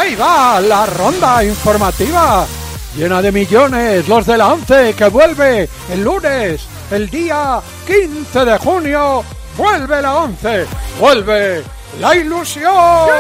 Ahí va la ronda informativa, llena de millones, los de la 11, que vuelve el lunes, el día 15 de junio, vuelve la 11, vuelve la ilusión.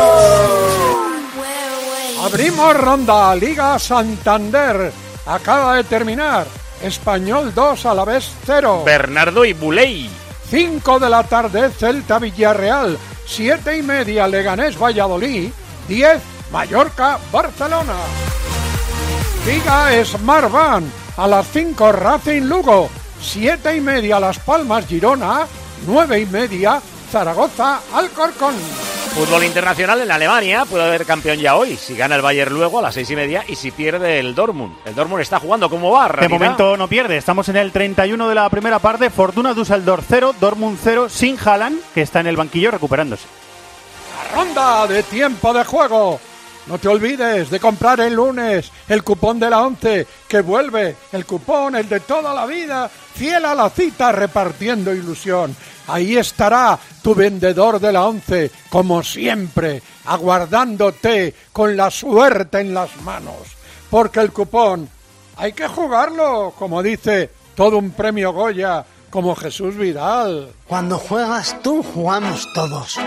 Abrimos ronda, Liga Santander, acaba de terminar, Español 2, Alavés 0. Bernardo y Buley. 5 de la tarde, Celta Villarreal, 7:30, Leganés Valladolid, 10, Mallorca Barcelona. Liga Smartbank, a las 5, Racing Lugo, 7:30, Las Palmas Girona, 9:30, Zaragoza Alcorcón. Fútbol internacional en Alemania, puede haber campeón ya hoy, si gana el Bayern luego a las 6:30 y si pierde el Dortmund. El Dortmund está jugando, ¿cómo va, Ratita? De momento no pierde, estamos en el 31 de la primera parte, Fortuna Düsseldorf 0, Dortmund 0, sin Haaland, que está en el banquillo recuperándose. La ronda de tiempo de juego. No te olvides de comprar el lunes el cupón de la 11, que vuelve el cupón, el de toda la vida, fiel a la cita, repartiendo ilusión. Ahí estará tu vendedor de la 11, como siempre, aguardándote con la suerte en las manos. Porque el cupón hay que jugarlo, como dice todo un premio Goya, como Jesús Vidal. Cuando juegas tú, jugamos todos.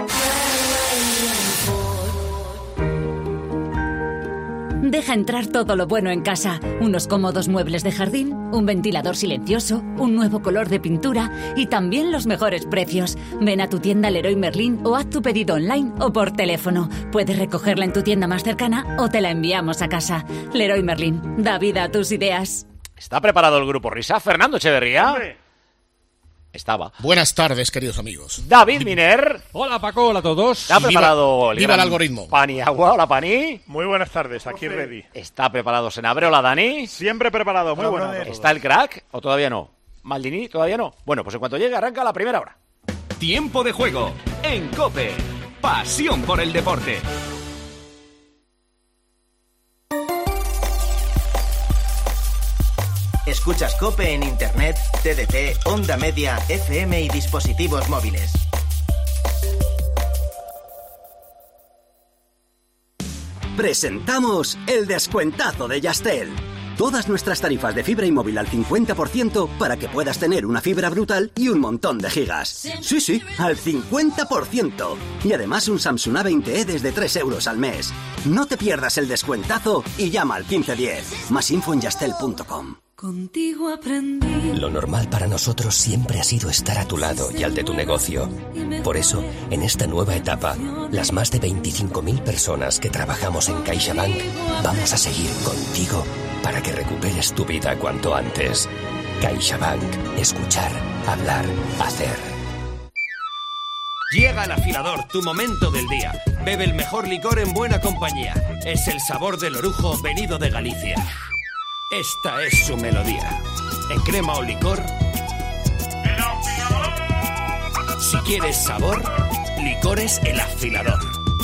Deja entrar todo lo bueno en casa. Unos cómodos muebles de jardín, un ventilador silencioso, un nuevo color de pintura y también los mejores precios. Ven a tu tienda Leroy Merlin o haz tu pedido online o por teléfono. Puedes recogerla en tu tienda más cercana o te la enviamos a casa. Leroy Merlin, da vida a tus ideas. ¿Está preparado el grupo Risa? Fernando Echeverría. ¡Hombre! Estaba. Buenas tardes, queridos amigos. David Miner. Hola, Paco, hola a todos. ¿Está preparado viva el algoritmo. Paniagua? Hola, Pani. Muy buenas tardes, aquí ready. ¿Está preparado Senabre? Hola, Dani. Siempre preparado, muy bueno. ¿Está el crack o todavía no? ¿Maldini? ¿Todavía no? Bueno, pues en cuanto llegue arranca la primera hora. Tiempo de juego en COPE. Pasión por el deporte. Escuchas COPE en Internet, TDT, Onda Media, FM y dispositivos móviles. Presentamos el descuentazo de Yastel. Todas nuestras tarifas de fibra y móvil al 50% para que puedas tener una fibra brutal y un montón de gigas. Sí, al 50%. Y además un Samsung A20e desde 3 euros al mes. No te pierdas el descuentazo y llama al 1510. Más info en yastel.com. Contigo aprendí. Lo normal para nosotros siempre ha sido estar a tu lado y al de tu negocio. Por eso, en esta nueva etapa, las más de 25.000 personas que trabajamos en CaixaBank vamos a seguir contigo para que recuperes tu vida cuanto antes. CaixaBank. Escuchar, hablar, hacer. Llega al afilador, tu momento del día. Bebe el mejor licor en buena compañía. Es el sabor del orujo venido de Galicia. Esta es su melodía. En crema o licor. ¡El afilador! Si quieres sabor, licores El Afilador.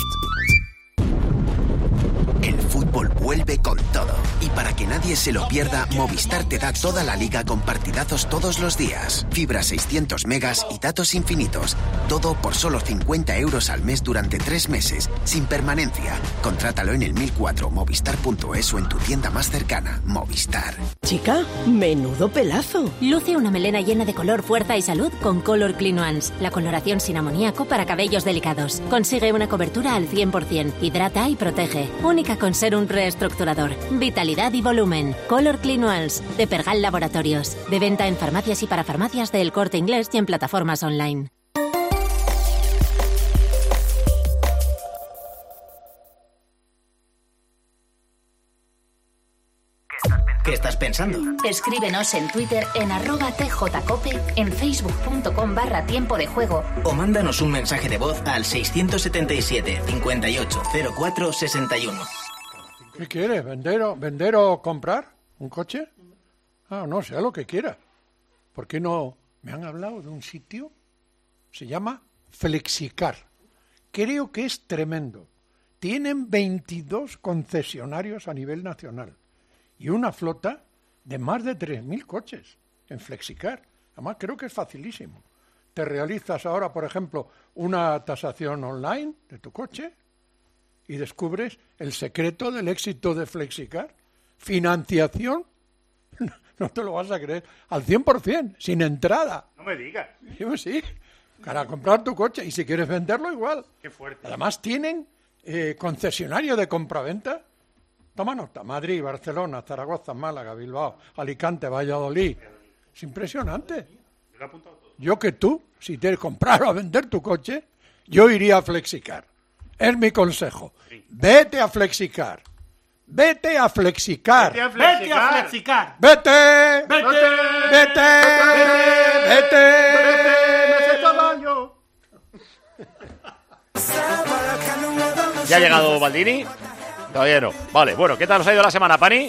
El fútbol vuelve con todo. Y para que nadie se lo pierda, Movistar te da toda la liga con partidazos todos los días. Fibra 600 megas y datos infinitos. Todo por solo 50 euros al mes durante 3 meses, sin permanencia. Contrátalo en el 1004 movistar.es o en tu tienda más cercana. Movistar. Chica, menudo pelazo. Luce una melena llena de color, fuerza y salud con Color Clean Ones. La coloración sin amoníaco para cabellos delicados. Consigue una cobertura al 100%. Hidrata y protege. Única con ser un reestructurador. Vitalidad y volumen. Color Clean Ones de Pergal Laboratorios. De venta en farmacias y para farmacias de El Corte Inglés y en plataformas online. ¿Qué estás pensando? Escríbenos en Twitter en @tjcope, en facebook.com/tiempo de juego. O mándanos un mensaje de voz al 677 58 04 61. ¿Qué quieres? ¿Vender o comprar un coche? No, sea lo que quiera. ¿Por qué no me han hablado de un sitio? Se llama Flexicar. Creo que es tremendo. Tienen 22 concesionarios a nivel nacional y una flota de más de 3.000 coches en Flexicar. Además, creo que es facilísimo. Te realizas ahora, por ejemplo, una tasación online de tu coche y descubres el secreto del éxito de Flexicar. Financiación, no te lo vas a creer, al 100%, sin entrada. No me digas. Sí, para comprar tu coche, y si quieres venderlo igual. Qué fuerte. Además tienen concesionario de compraventa. Toma nota, Madrid, Barcelona, Zaragoza, Málaga, Bilbao, Alicante, Valladolid. Es impresionante. Yo que tú, si quieres comprar o vender tu coche, yo iría a Flexicar. Es mi consejo. Vete a Flexicar. Vete a Flexicar. Vete a Flexicar. Vete. ¿Ya ha llegado Baldini? Todavía no. Vale, bueno, ¿qué tal os ha ido la semana, Pani?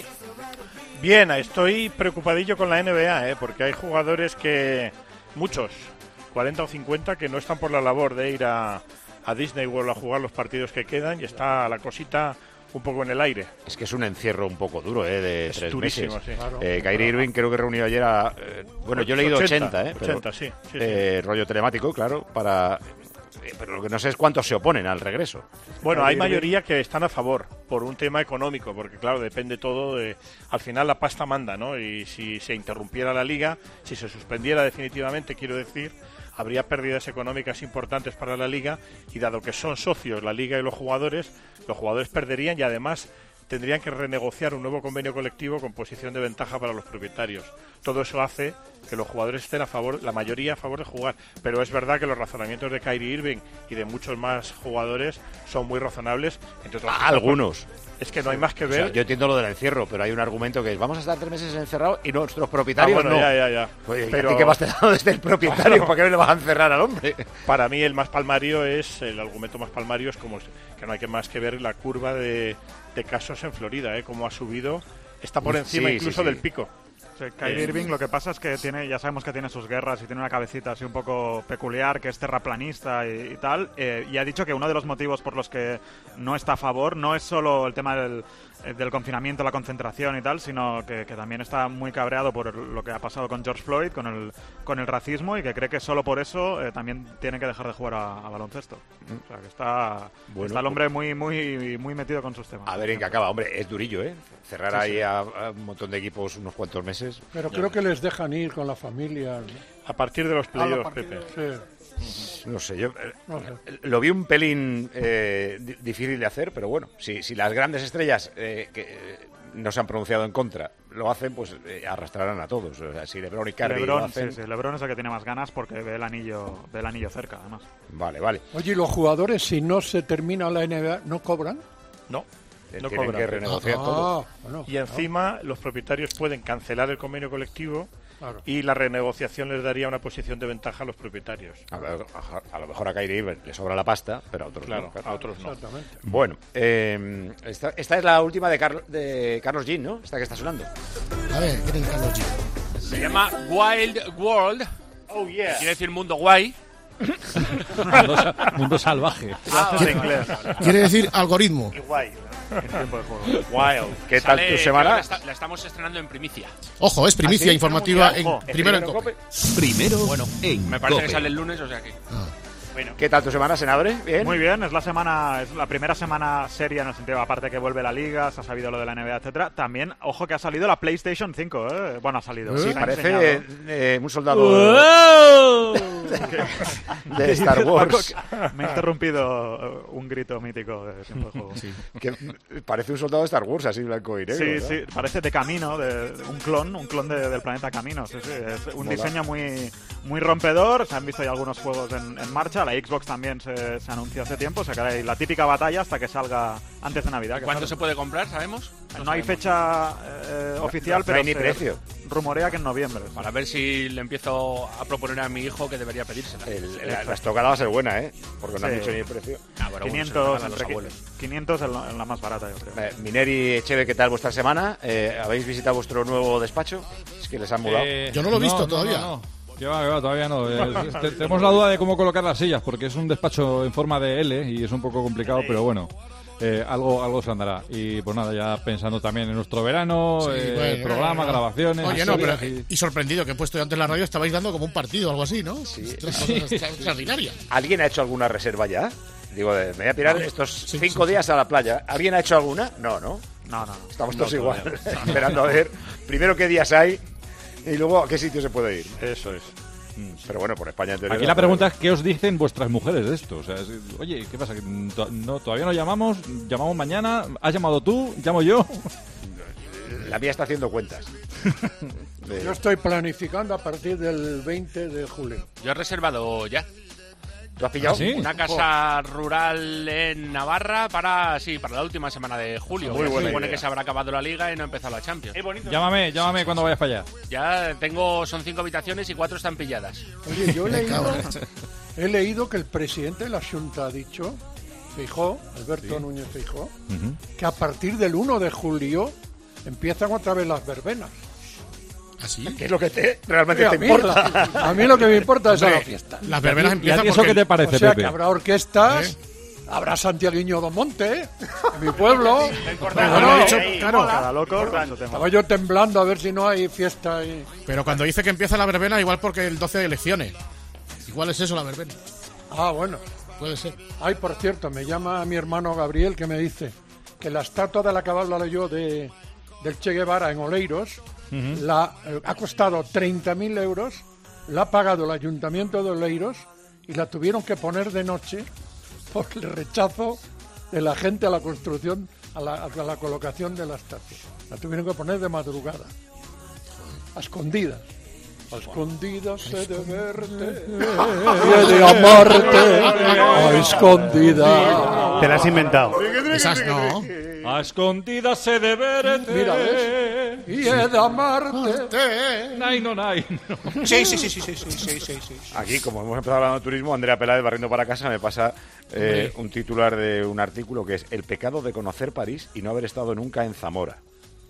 Bien, estoy preocupadillo con la NBA, porque hay jugadores que, muchos, 40 o 50, que no están por la labor de ir a Disney World a jugar los partidos que quedan y está la cosita un poco en el aire. Es que es un encierro un poco duro, de 3 durísimo, meses. sí. Claro. Kyrie Irving creo que reunió ayer a... bueno, yo he leído 80, pero, 80, sí. rollo telemático, claro, para... pero lo que no sé es cuántos se oponen al regreso. Bueno, hay mayoría que están a favor por un tema económico, porque claro, depende todo de... Al final la pasta manda, ¿no? Y si se interrumpiera la liga, si se suspendiera definitivamente, quiero decir, habría pérdidas económicas importantes para la liga, y dado que son socios la liga y los jugadores perderían, y además tendrían que renegociar un nuevo convenio colectivo con posición de ventaja para los propietarios. Todo eso hace que los jugadores estén a favor, la mayoría a favor de jugar, pero es verdad que los razonamientos de Kyrie Irving y de muchos más jugadores son muy razonables, entre otras cosas, algunos. Es que no hay más que ver. O sea, yo entiendo lo del encierro, pero hay un argumento que es: vamos a estar 3 meses encerrados y nuestros propietarios bueno, no. Ya. Oye, pero ¿a ti qué más te da desde el propietario? Claro. ¿Para qué le vas a encerrar al hombre? Para mí el argumento más palmario es como que no hay que más que ver la curva de casos en Florida, cómo ha subido, está por encima incluso del pico. Sí, Kyrie Irving, lo que pasa es que ya sabemos que tiene sus guerras y tiene una cabecita así un poco peculiar, que es terraplanista y tal, y ha dicho que uno de los motivos por los que no está a favor no es solo el tema del confinamiento, la concentración y tal, sino que también está muy cabreado por lo que ha pasado con George Floyd, con el racismo, y que cree que solo por eso también tiene que dejar de jugar a baloncesto. O sea, que está el hombre muy metido con sus temas. A ver en qué acaba, hombre, es durillo, cerrar ahí a un montón de equipos unos cuantos meses. Pero creo que les dejan ir con la familia. A partir de los playoffs, Pepe. No sé, yo lo vi un pelín difícil de hacer, pero bueno, si las grandes estrellas que no se han pronunciado en contra lo hacen, pues arrastrarán a todos. O sea, si LeBron y Curry lo hacen... Sí, LeBron es el que tiene más ganas porque ve el anillo cerca, además. Vale. Oye, ¿y los jugadores, si no se termina la NBA, no cobran? No. No tienen cobran. que renegociar todo. Bueno, y encima los propietarios pueden cancelar el convenio colectivo, y la renegociación les daría una posición de ventaja a los propietarios. A lo mejor a Kyrie Irving le sobra la pasta, pero a otros no. A otros no. Bueno, esta es la última de Carlos Jean, ¿no? Esta que está sonando. A ver, ¿quién es Carlos Jean? Se llama Wild World. Oh, yeah. Quiere decir mundo guay. Mundo salvaje. Quiere decir algoritmo. Y guay. Wild. ¿Qué tal tu semana? La estamos estrenando en primicia. Ojo, es primicia informativa primero en COPE. Primero en me parece que sale el lunes, o sea que... Bueno. ¿Qué tal tu semana, Senadre? ¿Bien? Muy bien, es la primera semana seria en el sentido, aparte que vuelve la Liga, se ha sabido lo de la NBA, etcétera. También, ojo que ha salido la PlayStation 5, Bueno, ha salido. Sí, parece un soldado de Star Wars. Me ha interrumpido un grito mítico de tiempo de juego. Sí. Que parece un soldado de Star Wars, así blanco y negro. Sí, parece de Camino, un clon del planeta Camino. Sí, es un diseño muy rompedor. Se han visto ya algunos juegos en marcha. La Xbox también se anunció hace tiempo, sacará la típica batalla hasta que salga antes de Navidad. ¿Cuánto se puede comprar, sabemos? No hay fecha oficial, pero ni precio. Rumorea que en noviembre. Para ver si le empiezo a proponer a mi hijo que debería pedírsela. La estocada va a ser buena, porque no han dicho ni el precio. 500 en la más barata, yo creo. Mineri, Echeve, ¿qué tal vuestra semana? ¿Habéis visitado vuestro nuevo despacho? Es que les han mudado. Yo no lo he visto todavía. No. Todavía no. Tenemos la duda de cómo colocar las sillas, porque es un despacho en forma de L y es un poco complicado, pero bueno, algo se andará. Y pues nada, ya pensando también en nuestro verano, programa, grabaciones. Oye, no, pero y sorprendido que he puesto yo antes la radio, estabais dando como un partido o algo así, ¿no? Sí. Extraordinaria. ¿Alguien ha hecho alguna reserva ya? Digo, me voy a pirar estos 5 días a la playa. ¿Alguien ha hecho alguna? No. No. Estamos todos igual, esperando a ver primero qué días hay y luego a qué sitio se puede ir. Eso es. Pero bueno, por España entera. Aquí la pregunta es qué os dicen vuestras mujeres de esto. O sea, oye, ¿qué pasa? ¿Todavía no llamamos? ¿Llamamos mañana? ¿Has llamado tú? ¿Llamo yo? La mía está haciendo cuentas. Yo estoy planificando a partir del 20 de julio. Yo he reservado ya. ¿Tú has pillado? ¿Sí? Una casa rural en Navarra para la última semana de julio. Muy buena Se supone idea. que se habrá acabado la Liga y no ha empezado la Champions. Llámame cuando vayas para allá. Ya son 5 habitaciones y 4 están pilladas. Oye, yo he leído que el presidente de la Junta ha dicho, Feijóo, Alberto Núñez Feijóo, que a partir del 1 de julio empiezan otra vez las verbenas. ¿Así? ¿Qué es lo que realmente te importa? A mí lo que me importa es la fiesta. Las verbenas empiezan ¿Y eso qué te parece, O sea, Pepe? que habrá orquestas, habrá Santiaguiño do Monte, en mi pueblo. Cada loco con su tema. Estaba yo temblando a ver si no hay fiesta ahí. Pero cuando dice que empieza la verbena, igual porque el 12 de elecciones. Igual es eso la verbena. Ah, bueno. Puede ser. Ay, por cierto, me llama mi hermano Gabriel que me dice que la estatua de la que hablo yo del Che Guevara en Oleiros ha costado 30.000 euros, la ha pagado el Ayuntamiento de Oleiros y la tuvieron que poner de noche por el rechazo de la gente a la construcción, a la colocación de la estatua. La tuvieron que poner de madrugada, a escondidas. A escondidas he de verte y he de amarte a escondidas. Te la has inventado. Esas no. A escondidas se de verte. Mira, ¿ves? Y he de amarte. Nay, no. Sí. Aquí, como hemos empezado hablando de turismo, Andrea Peláez, barriendo para casa, me pasa un titular de un artículo que es El pecado de conocer París y no haber estado nunca en Zamora.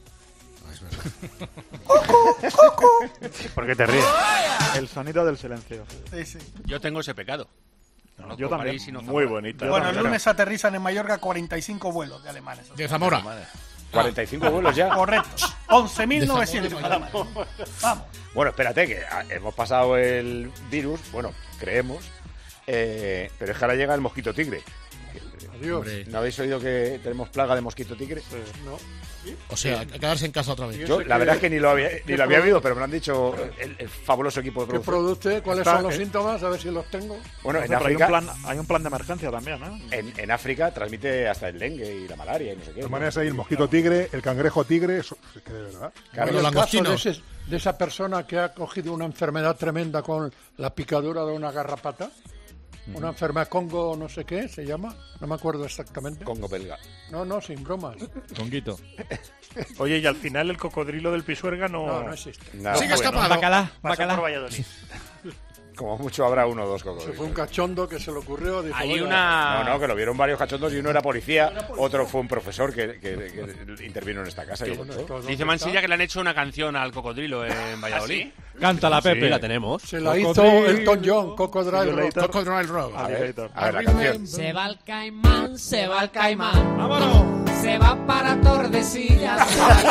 ¿Por qué te ríes? El sonido del silencio. Sí. Yo tengo ese pecado. Yo también. París y no Muy Zamora. bonita. Bueno, el lunes aterrizan en Mallorca 45 vuelos de alemanes. De Zamora. 45 vuelos ya. Correcto. 11.900 alemanes. Vamos. Bueno, espérate, que hemos pasado el virus, bueno, creemos, pero es que ahora llega el mosquito tigre. Adiós. ¿No habéis oído que tenemos plaga de mosquito tigre? No. O sea, quedarse en casa otra vez. Yo, la verdad es que ni lo había oído, pero me lo han dicho el fabuloso equipo de ¿Qué producción. produce? ¿Cuáles son los síntomas? A ver si los tengo. Bueno, en Pero África, hay un plan de emergencia también, ¿no? en África transmite hasta el dengue y la malaria y no sé qué. De todas maneras hay el mosquito tigre, el cangrejo tigre, eso, es que de verdad. Claro, Hay el caso langostinos. de esa persona que ha cogido una enfermedad tremenda con la picadura de una garrapata. Una enfermedad Congo no sé qué se llama, no me acuerdo exactamente. Congo belga. No, sin bromas. Conguito. Oye, y al final el cocodrilo del Pisuerga No existe. Nada, Sigue bueno, escapado. Pasó por Valladolid. como mucho habrá uno o dos Se fue un cocodrilos. cachondo que se le ocurrió. Dijo, Hay "Oiga, una... No, que lo vieron varios cachondos y uno era policía, otro fue un profesor que intervino en esta casa. Y bueno, contó. ¿esto dónde Dice Mansilla está?". que le han hecho una canción al cocodrilo en Valladolid. Cántala, Pepe. la tenemos. Se la hizo Elton John, Cocodrilo Rock. Crocodile Rock. A ver la canción. Se va el caimán, se va el caimán. ¡Vámonos! Se va para Tordesillas.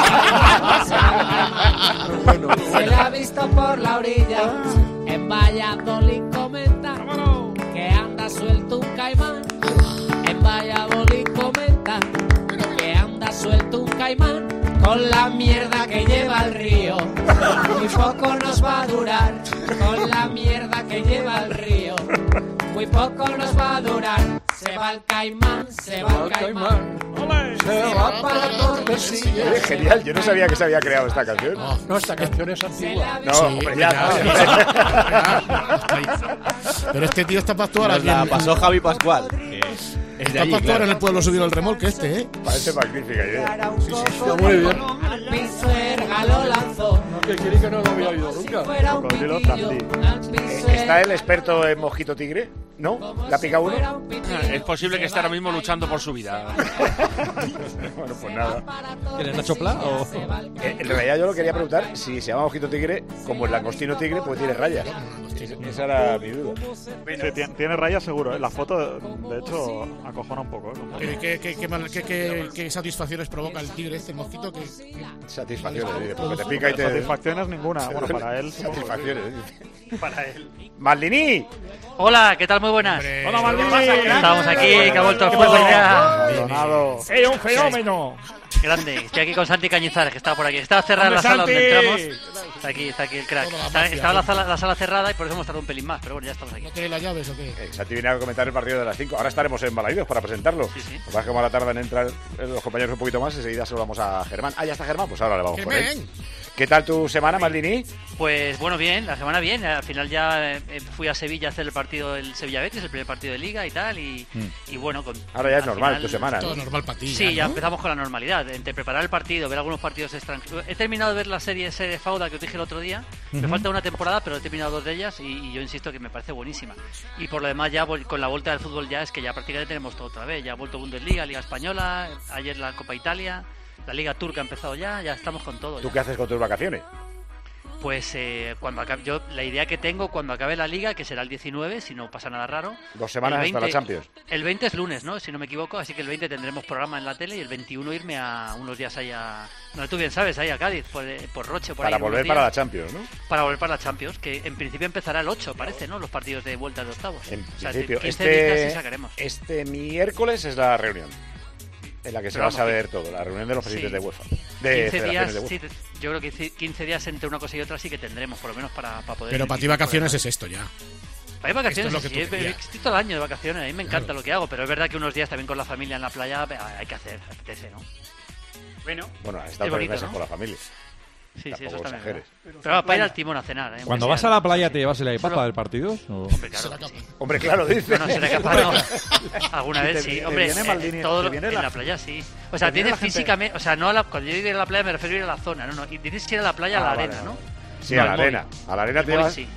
Se le ha visto por la orilla. En Valladolid comenta que anda suelto un caimán. En Valladolid comenta que anda suelto un caimán. Con la mierda que lleva el río. Muy poco nos va a durar. Con la mierda que lleva el río. Muy poco nos va a durar. Se va el caimán, se va el caimán. Se va para Tordesillas. Es genial, yo no sabía que se había creado esta canción. No, esta canción es antigua. No, Sí, hombre, ya. Pero este tío está para actuar aquí. La pasó Javi Pascual. Está para actuar en el pueblo subido al remolque este, ¿eh? Parece magnífica idea. Está muy bien. Al Pisuerga lo lanzó. Que quiere que no lo había oído nunca. Fuera un Cocodrilo pitillo. Tandí. Al Pisuerga. ¿Está el experto en mosquito tigre? ¿No? ¿La pica uno? Fuera un pitillo. Es posible que esté ahora mismo luchando por su vida. Bueno, pues nada. ¿Quieres Nacho Pla o...? En realidad yo lo quería preguntar si se llama mosquito tigre, como el langostino tigre, pues tiene rayas. Esa era mi duda. Sí, tiene rayas seguro, ¿eh? La foto, de hecho, acojona un poco, ¿eh? ¿Qué satisfacciones provoca el tigre este, el mosquito? Satisfacciones, porque te pica y te... Satisfacciones ninguna. Bueno, para él. Satisfacciones. Para él. ¡Maldini! Hola, ¿qué tal? Muy Muy buenas. Hola, Maldini. Estamos aquí, que ha vuelto el fútbol ya. ¡Es un fenómeno! Grande. Estoy aquí con Santi Cañizares, que estaba por aquí. Estaba cerrada la sala donde entramos. Está aquí el crack. Estaba la sala cerrada y por eso hemos tardado un pelín más, pero bueno, ya estamos aquí. ¿No tenéis las llaves o qué? Santi viene a comentar el partido de las 5. Ahora estaremos en Balaídos para presentarlo. Sí. Lo que pasa es que como ahora tardan en entrar los compañeros un poquito más, enseguida se lo vamos a Germán. Ah, ya está Germán, pues ahora le vamos por él. ¿Qué tal tu semana, Maldini? Pues bueno, bien, la semana bien. Al final ya fui a Sevilla a hacer el partido del Sevilla-Betis, el primer partido de Liga y tal. Y bueno, ahora ya es normal tu semana, ¿no? Todo normal para ti. Sí, ya ¿no? empezamos con la normalidad. Entre preparar el partido, ver algunos partidos extranjeros. He terminado de ver la serie ese de Fauda que os dije el otro día. Me falta una temporada, pero he terminado 2 de ellas y yo insisto que me parece buenísima. Y por lo demás, ya con la vuelta del fútbol ya es que ya prácticamente tenemos todo otra vez. Ya ha vuelto Bundesliga, Liga Española, ayer la Copa Italia, la Liga Turca ha empezado ya estamos con todo. ¿Tú qué haces con tus vacaciones? Pues cuando acabe, yo la idea que tengo cuando acabe la Liga, que será el 19, si no pasa nada raro. 2 semanas 20, hasta la Champions. El 20 es lunes, ¿no? Si no me equivoco, así que el 20 tendremos programa en la tele y el 21 irme a unos días ahí a... No, tú bien sabes, ahí a Cádiz, por Roche, por para ahí. Para volver para la Champions, ¿no? Para volver para la Champions, que en principio empezará el 8, parece, ¿no? Los partidos de vuelta de octavos. En principio, 15 días sí sacaremos. Este miércoles es la reunión en la que se va a saber todo, la reunión de los presidentes de UEFA. De 15 días, de UEFA. sí, yo creo que 15 días entre una cosa y otra sí que tendremos, por lo menos para poder... Pero para ti vacaciones es esto ya. Para mí vacaciones es sí, estoy todo el año de vacaciones, a mí me encanta lo que hago, pero es verdad que unos días también con la familia en la playa hay que hacer, apetece, ¿no? Bueno, has estado 3 meses con la familia. Sí, tampoco eso también. exageres. Pero para ir al timón a cenar. Cuando vas a la playa, ¿te llevas el iPad del partido? Hombre, claro, dice. No, será capaz, no. Alguna vez sí. Hombre, todo en la playa sí. O sea, tiene físicamente. O sea, no cuando yo digo ir a la playa me refiero a ir a la zona, ¿no? Y dices ir a la playa a la arena, ¿no? Sí, a la arena. A la arena te llevas. Sí.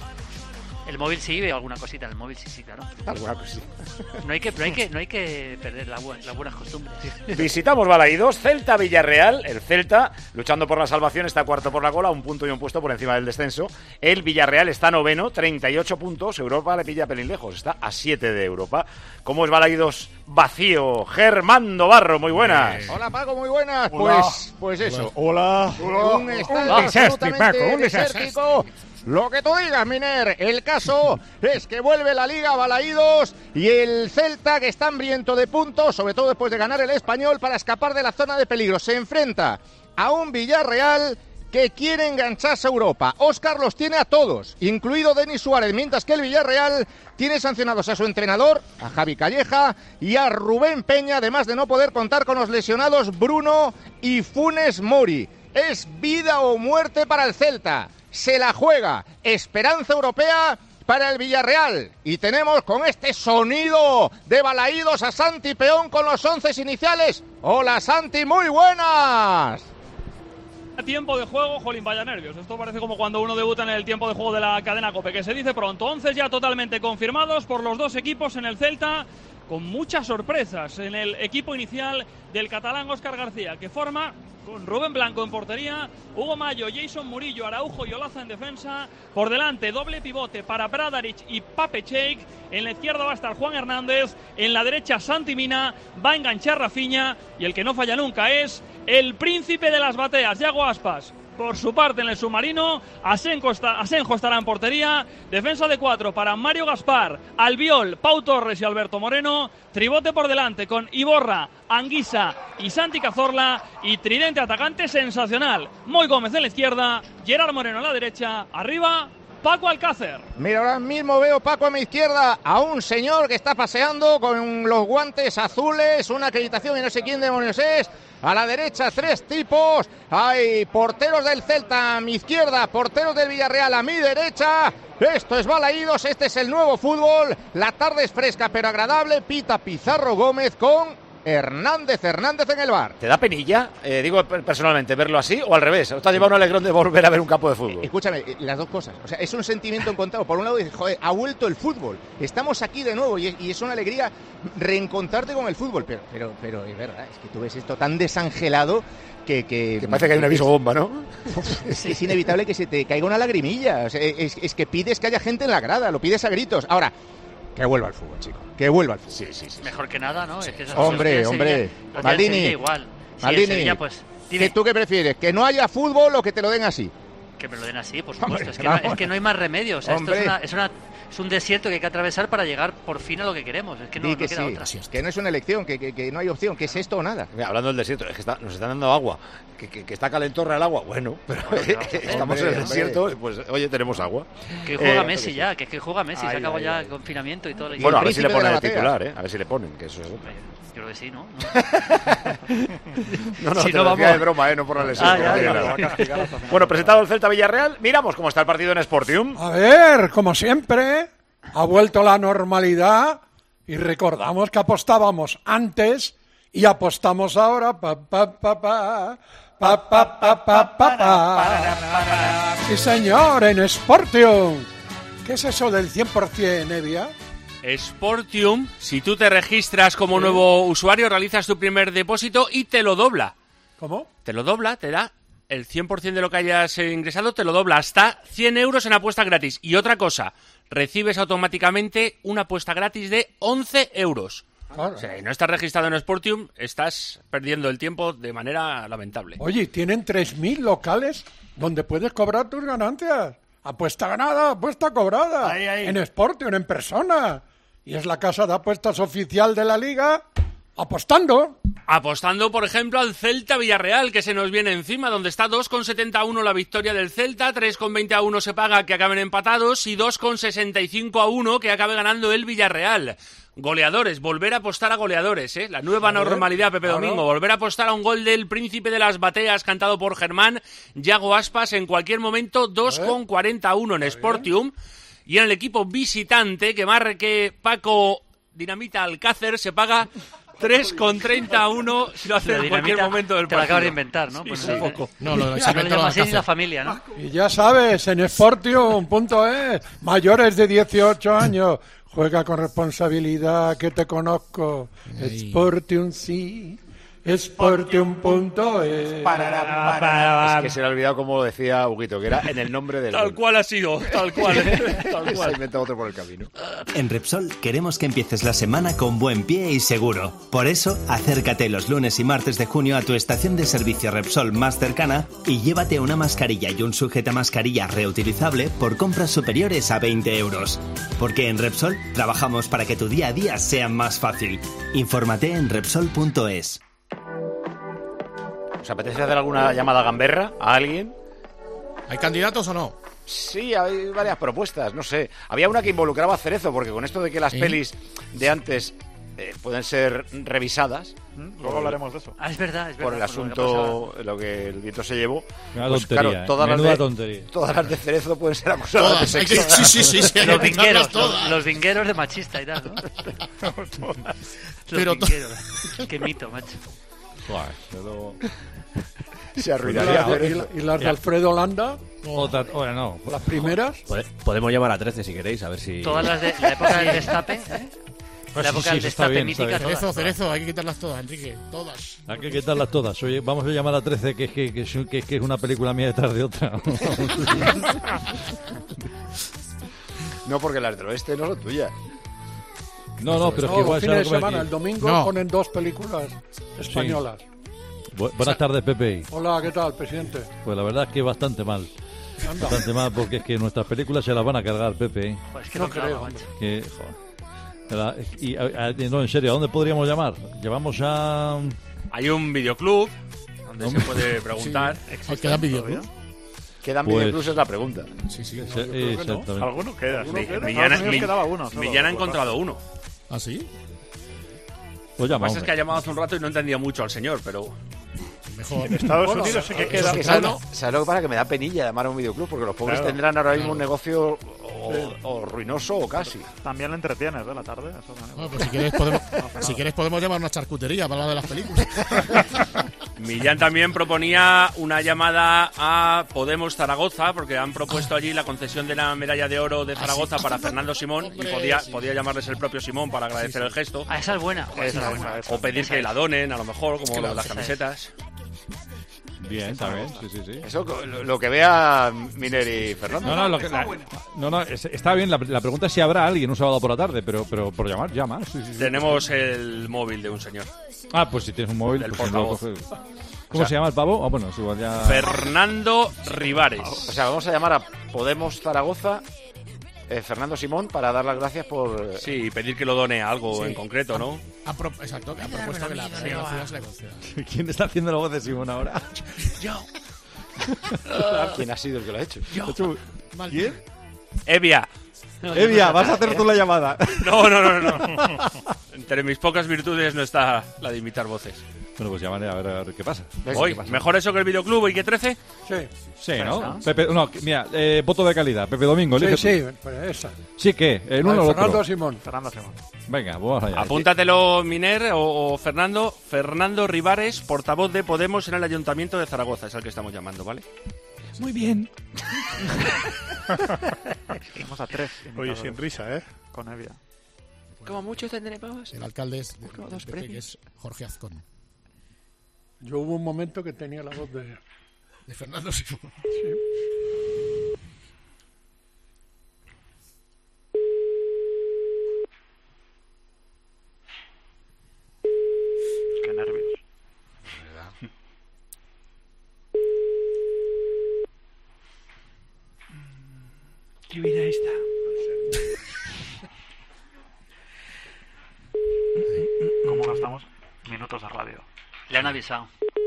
El móvil sí, veo alguna cosita en el móvil, sí, claro. Alguna cosita. No hay que perder las buenas costumbres. Visitamos Balaídos, Celta-Villarreal. El Celta, luchando por la salvación, está cuarto por la cola, 1 punto y 1 puesto por encima del descenso. El Villarreal está noveno, 38 puntos. Europa le pilla pelín lejos, está a 7 de Europa. ¿Cómo es Balaídos vacío? Germán Barro, muy buenas. Hola, Paco, muy buenas. Hola. Pues eso. Hola. Un estadio absolutamente desértico. Lo que tú digas, Miner. El caso es que vuelve la Liga Balaídos y el Celta, que está hambriento de puntos, sobre todo después de ganar el Español, para escapar de la zona de peligro. Se enfrenta a un Villarreal que quiere engancharse a Europa. Óscar los tiene a todos, incluido Denis Suárez, mientras que el Villarreal tiene sancionados a su entrenador, a Javi Calleja y a Rubén Peña, además de no poder contar con los lesionados Bruno y Funes Mori. Es vida o muerte para el Celta. Se la juega. Esperanza europea para el Villarreal. Y tenemos con este sonido de Balaídos a Santi Peón con los 11 iniciales. Hola, Santi, muy buenas. Tiempo de juego, jolín, vaya nervios. Esto parece como cuando uno debuta en el tiempo de juego de la cadena COPE, que se dice pronto. 11 ya totalmente confirmados por los dos equipos en el Celta, con muchas sorpresas en el equipo inicial del catalán Óscar García, que forma con Rubén Blanco en portería, Hugo Mayo, Jason Murillo, Araujo y Olaza en defensa. Por delante, doble pivote para Bradaric y Pape Cheik. En la izquierda va a estar Juan Hernández. En la derecha, Santi Mina. Va a enganchar Rafinha. Y el que no falla nunca es el príncipe de las bateas, Yago Aspas. Por su parte, en el submarino, Asenjo estará en portería. Defensa de 4 para Mario Gaspar, Albiol, Pau Torres y Alberto Moreno. Tribote por delante con Iborra, Anguisa y Santi Cazorla. Y tridente atacante sensacional. Moy Gómez en la izquierda, Gerard Moreno en la derecha. Arriba, Paco Alcácer. Mira, ahora mismo veo, Paco, a mi izquierda a un señor que está paseando con los guantes azules, una acreditación y no sé quién demonios es. A la derecha 3 tipos, hay porteros del Celta a mi izquierda, porteros del Villarreal a mi derecha. Esto es Balaídos, este es el nuevo fútbol. La tarde es fresca pero agradable. Pita Pizarro Gómez con Hernández en el bar. ¿Te da penilla, digo personalmente, verlo así o al revés? ¿O te ha llevado un alegrón de volver a ver un campo de fútbol? Escúchame, las dos cosas. O sea, es un sentimiento encontrado. Por un lado dices, joder, ha vuelto el fútbol. Estamos aquí de nuevo y es una alegría reencontrarte con el fútbol. Pero es verdad, es que tú ves esto tan desangelado que parece que hay un aviso bomba, ¿no? Es inevitable que se te caiga una lagrimilla. O sea, es que pides que haya gente en la grada, lo pides a gritos. Ahora, que vuelva al fútbol, chico. Que vuelva al fútbol. Sí. Mejor que nada, ¿no? Sí. Es que Hombre. Maldini. Igual. Maldini, pues, ¿tú qué prefieres? ¿Que no haya fútbol o que te lo den así? Que me lo den así, por supuesto. Es que no hay más remedio. O sea, esto es un desierto que hay que atravesar para llegar por fin a lo que queremos. Es que no queda otra. Que no es una elección, que no hay opción, que es esto o nada. Mira, hablando del desierto, es que nos están dando agua. Que está calentorra el agua. Bueno, pero estamos en el desierto, pues oye, tenemos agua. Que juega Messi ya, que juega Messi. Se acabó ya el confinamiento y todo. Bueno, a ver si le ponen el titular, a ver si le ponen, que eso es otro. Yo creo que sí, ¿no? No, si no vamos de broma, no por la lesión. Bueno, presentado el Celta Villarreal, miramos cómo está el partido en Sportium. A ver, como siempre, ha vuelto la normalidad y recordamos que apostábamos antes y apostamos ahora. Sí, señor, en Sportium. ¿Qué es eso del 100%, Nevia? Sportium, si tú te registras como nuevo usuario, realizas tu primer depósito y te lo dobla. ¿Cómo? Te lo dobla, te da el 100% de lo que hayas ingresado, te lo dobla hasta 100 euros en apuesta gratis. Y otra cosa, recibes automáticamente una apuesta gratis de 11 euros. Claro. O sea, si no estás registrado en Sportium, estás perdiendo el tiempo de manera lamentable. Oye, tienen 3.000 locales donde puedes cobrar tus ganancias. Apuesta ganada, apuesta cobrada. Ahí. En Sportium, en persona. Y es la casa de apuestas oficial de la Liga. Apostando, por ejemplo, al Celta Villarreal, que se nos viene encima, donde está 2,71 la victoria del Celta, 3,20 se paga que acaben empatados y 2,65 que acabe ganando el Villarreal. Goleadores, volver a apostar a goleadores, la nueva normalidad, Pepe Domingo, volver a apostar a un gol del Príncipe de las Bateas cantado por Germán, Yago Aspas, en cualquier momento, 2,41 en Sportium. Y en el equipo visitante, que marque Paco Dinamita Alcácer, se paga 3,31 si lo hace en cualquier momento del partido. Te lo acabas de inventar, ¿no? Pues un poco. No, se lo llama así la familia, ¿no? Y ya sabes, en Sportium.es, mayores de 18 años, juega con responsabilidad, que te conozco. Sportium sí. Sportium.es. Es que se le ha olvidado como decía Huguito, que era en el nombre del... Tal cual ha sido, tal cual. Se ha inventado otro por el camino. En Repsol queremos que empieces la semana con buen pie y seguro. Por eso, acércate los lunes y martes de junio a tu estación de servicio Repsol más cercana y llévate una mascarilla y un sujetamascarilla reutilizable por compras superiores a 20 euros. Porque en Repsol trabajamos para que tu día a día sea más fácil. Infórmate en Repsol.es. ¿Os apetece hacer alguna llamada gamberra a alguien? ¿Hay candidatos o no? Sí, hay varias propuestas, no sé. Había una que involucraba a Cerezo, porque con esto de que las pelis de antes pueden ser revisadas. Luego hablaremos de eso. Es verdad. Por el asunto, lo que el viento se llevó. Una pues tontería, claro, tontería. Todas las de Cerezo pueden ser acusadas de sexo. Sí. Los vingueros de machista y tal, ¿no? Los vingueros. Qué mito, macho. Se arruinaría. ¿Y las de Alfredo Landa? No. ¿Las primeras? Podemos llamar a 13 si queréis, a ver si... Todas las de la época del destape, La época del destape mítica. Cerezo, hay que quitarlas todas, Enrique. Todas. Hay que quitarlas todas. Oye, vamos a llamar a 13, que es una película mía detrás de otra. No, porque las del oeste no son tuyas. No, pero es que igual... Fin de semana, el domingo ponen 2 películas españolas. Sí. Buenas tardes, Pepe. Hola, ¿qué tal, presidente? Pues la verdad es que bastante mal. Bastante mal, porque es que nuestras películas se las van a cargar, Pepe. Pues es que no creo, macho. No, en serio, ¿a dónde podríamos llamar? Llevamos a... Hay un videoclub donde se puede preguntar. ¿Quedan videoclub? ¿Quedan videoclubs? Es la pregunta. Sí. No. Alguno queda. Millán ha encontrado uno. ¿Ah, sí? Pues lo que pasa es que ha llamado hace un rato y no entendía mucho al señor, pero... Mejor. En Estados Unidos sí que queda. ¿Sabes lo que pasa? Que me da penilla llamar a un videoclub, porque los pobres tendrán ahora mismo un negocio o ruinoso o casi. También le entretienes, ¿eh? La tarde. Eso bueno, pues si quieres podemos llamar una charcutería para hablar de las películas. Millán también proponía una llamada a Podemos Zaragoza, porque han propuesto allí la concesión de la medalla de oro de Zaragoza para Fernando Simón, y podía llamarles el propio Simón para agradecer el gesto. Esa es buena. O pedir que la donen, a lo mejor, como las camisetas. Bien, también, sí. Eso lo que vea Miner y Fernando. Está bien. La pregunta es si habrá alguien un sábado por la tarde, pero por llamar, llama. Sí. Tenemos el móvil de un señor. Pues si tienes un móvil, del pues portavoz. ¿Cómo se llama el pavo? Bueno, igual ya... Fernando Rivares. O sea, vamos a llamar a Podemos Zaragoza Fernando Simón para dar las gracias por... Sí, y pedir que lo done a algo en concreto, ¿no? Exacto, que ha propuesto que la ciudad se le conceda. ¿Quién está haciendo la voz de Simón ahora? Yo. ¿Quién ha sido el que lo ha hecho? Yo. ¿Quién? Evia. Evia, vas a hacer tú la llamada. No. Entre mis pocas virtudes no está la de imitar voces. Bueno, pues llamaré a ver qué pasa. Hoy, ¿mejor eso que el videoclub y que 13? Sí, ¿no? Pepe, no, mira, voto de calidad. Pepe Domingo, elige tú. Pues esa. Sí, ¿qué? ¿El uno o el otro? Fernando Simón. Venga, vamos allá. Apúntatelo, Miner o Fernando. Fernando Rivares, portavoz de Podemos en el Ayuntamiento de Zaragoza. Es al que estamos llamando, ¿vale? Muy bien. Vamos a 3. Oye, sin risa, ¿eh? Con Evia. Como muchos tendremos. El alcalde es, dos que premios. es Jorge Azcón. Yo hubo un momento que tenía la voz de Fernando Simón. Sí. Qué nervios. ¿Qué vida esta? ¿Cómo gastamos minutos de radio? Le han avisado.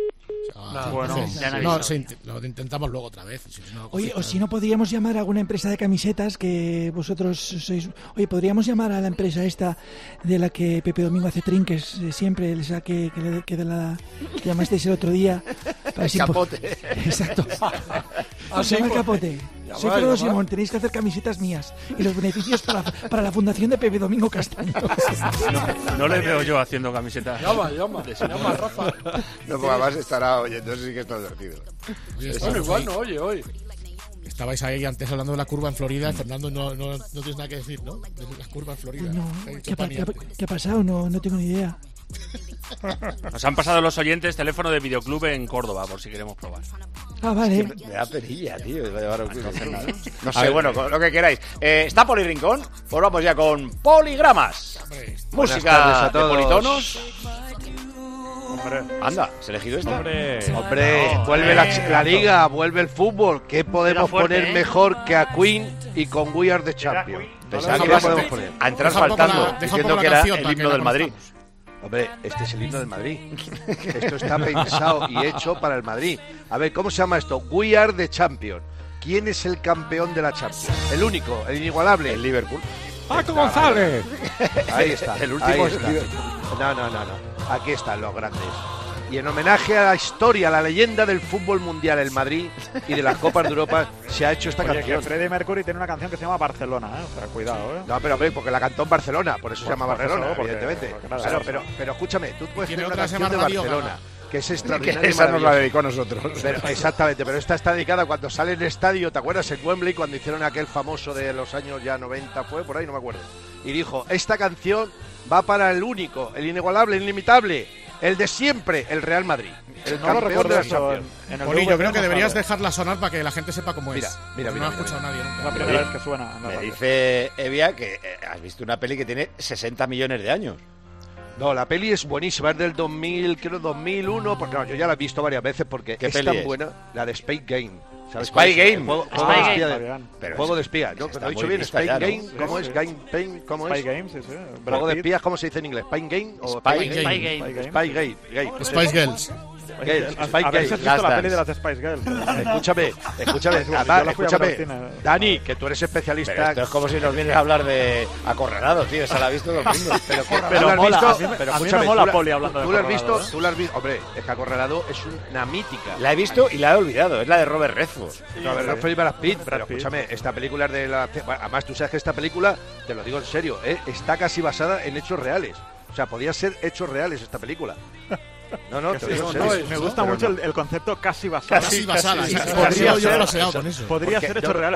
Lo intentamos luego otra vez. Oye, o si no, podríamos llamar a alguna empresa de camisetas que vosotros sois... Oye, podríamos llamar a la empresa esta de la que Pepe Domingo hace trinques siempre, esa que llamasteis el otro día. El Capote. Exacto. Se llama el Capote. Soy Fernando Simón, tenéis que hacer camisetas mías y los beneficios para la fundación de Pepe Domingo Castaño. No le veo yo haciendo camisetas. Llama, Rafa. No, porque además estará oyendo, eso sí que está divertido. Bueno, igual no oye hoy. Estabais ahí antes hablando de la curva en Florida. Fernando, no tienes nada que decir, ¿no? De la curva en Florida. No, ¿qué ha pasado? No tengo ni idea. Nos han pasado los oyentes teléfono de videoclub en Córdoba, por si queremos probar. Ah, vale. Es que me da perilla, tío. No sé, bueno, lo que queráis. ¿Está Poli Rincón? Pues vamos ya con Poligramas. Música de politonos. Anda, ¿has elegido esta? Hombre, vuelve la liga, vuelve el fútbol. ¿Qué podemos poner mejor que a Queen y con We Are the Champions? Pensaba que podemos poner a entrar faltando, diciendo que era el himno del Madrid. Hombre, este es el himno del Madrid. Esto está pensado y hecho para el Madrid. A ver, ¿cómo se llama esto? We Are the Champions. ¿Quién es el campeón de la Champions? El único, el inigualable. El Liverpool. ¡Paco González! Ahí está. El último es No. Aquí están los grandes. Y en homenaje a la historia, a la leyenda del fútbol mundial, el Madrid y de las Copas de Europa, se ha hecho esta canción. Que Freddie Mercury tiene una canción que se llama Barcelona, ¿eh? O sea, cuidado, ¿eh? No, pero porque la cantó en Barcelona, por eso se llama Barcelona, eso, evidentemente. Claro, pero escúchame, tú puedes tener una otra canción de Barcelona, Barcelona, que es extraordinaria. Esa nos la dedicó a nosotros. Exactamente, pero esta está dedicada cuando sale en el estadio, ¿te acuerdas? En Wembley, cuando hicieron aquel famoso de los años ya 90, fue por ahí, no me acuerdo. Y dijo, esta canción va para el único, el inigualable, el inimitable, el de siempre, el Real Madrid. El campeón de la Champions. Polillo, creo que deberías dejarla sonar para que la gente sepa cómo es. Mira, no ha escuchado nadie nunca. Es la primera vez que suena. Me dice Evia que has visto una peli que tiene 60 millones de años. No, la peli es buenísima, es del 2000, creo 2001, porque no, yo ya la he visto varias veces porque es tan buena, la de Space Game. ¿Sabes Spy Game. Juego de espía. ¿No? ¿Lo he dicho bien? Spy Game. ¿Cómo es? Game Pain. ¿Cómo es? Spy Game, sí. Juego de espías, ¿cómo se dice en inglés? ¿Spy Game o Spy Game? Spy Game. Spice Girls. Spy visto la peli de las Spice Girls. Escúchame. Dani, que tú eres especialista. Pero esto es como si nos vienes a hablar de Acorralado, tío. Esa la ha visto todo el mundo. Pero mola. A mí me mola Poli hablando de Acorralado. Tú la has visto. Hombre, es que Acorralado es una mítica. La he visto y la he olvidado. Es la de Robert Redford. Robert Redford y Brad Pitt. Pero escúchame, esta película es de la... Además, tú sabes que esta película, te lo digo en serio, está casi basada en hechos reales. O sea, podía ser hechos reales esta película. No, te digo en serio. Me gusta mucho el concepto casi basada. Casi basada. Podría ser hechos reales.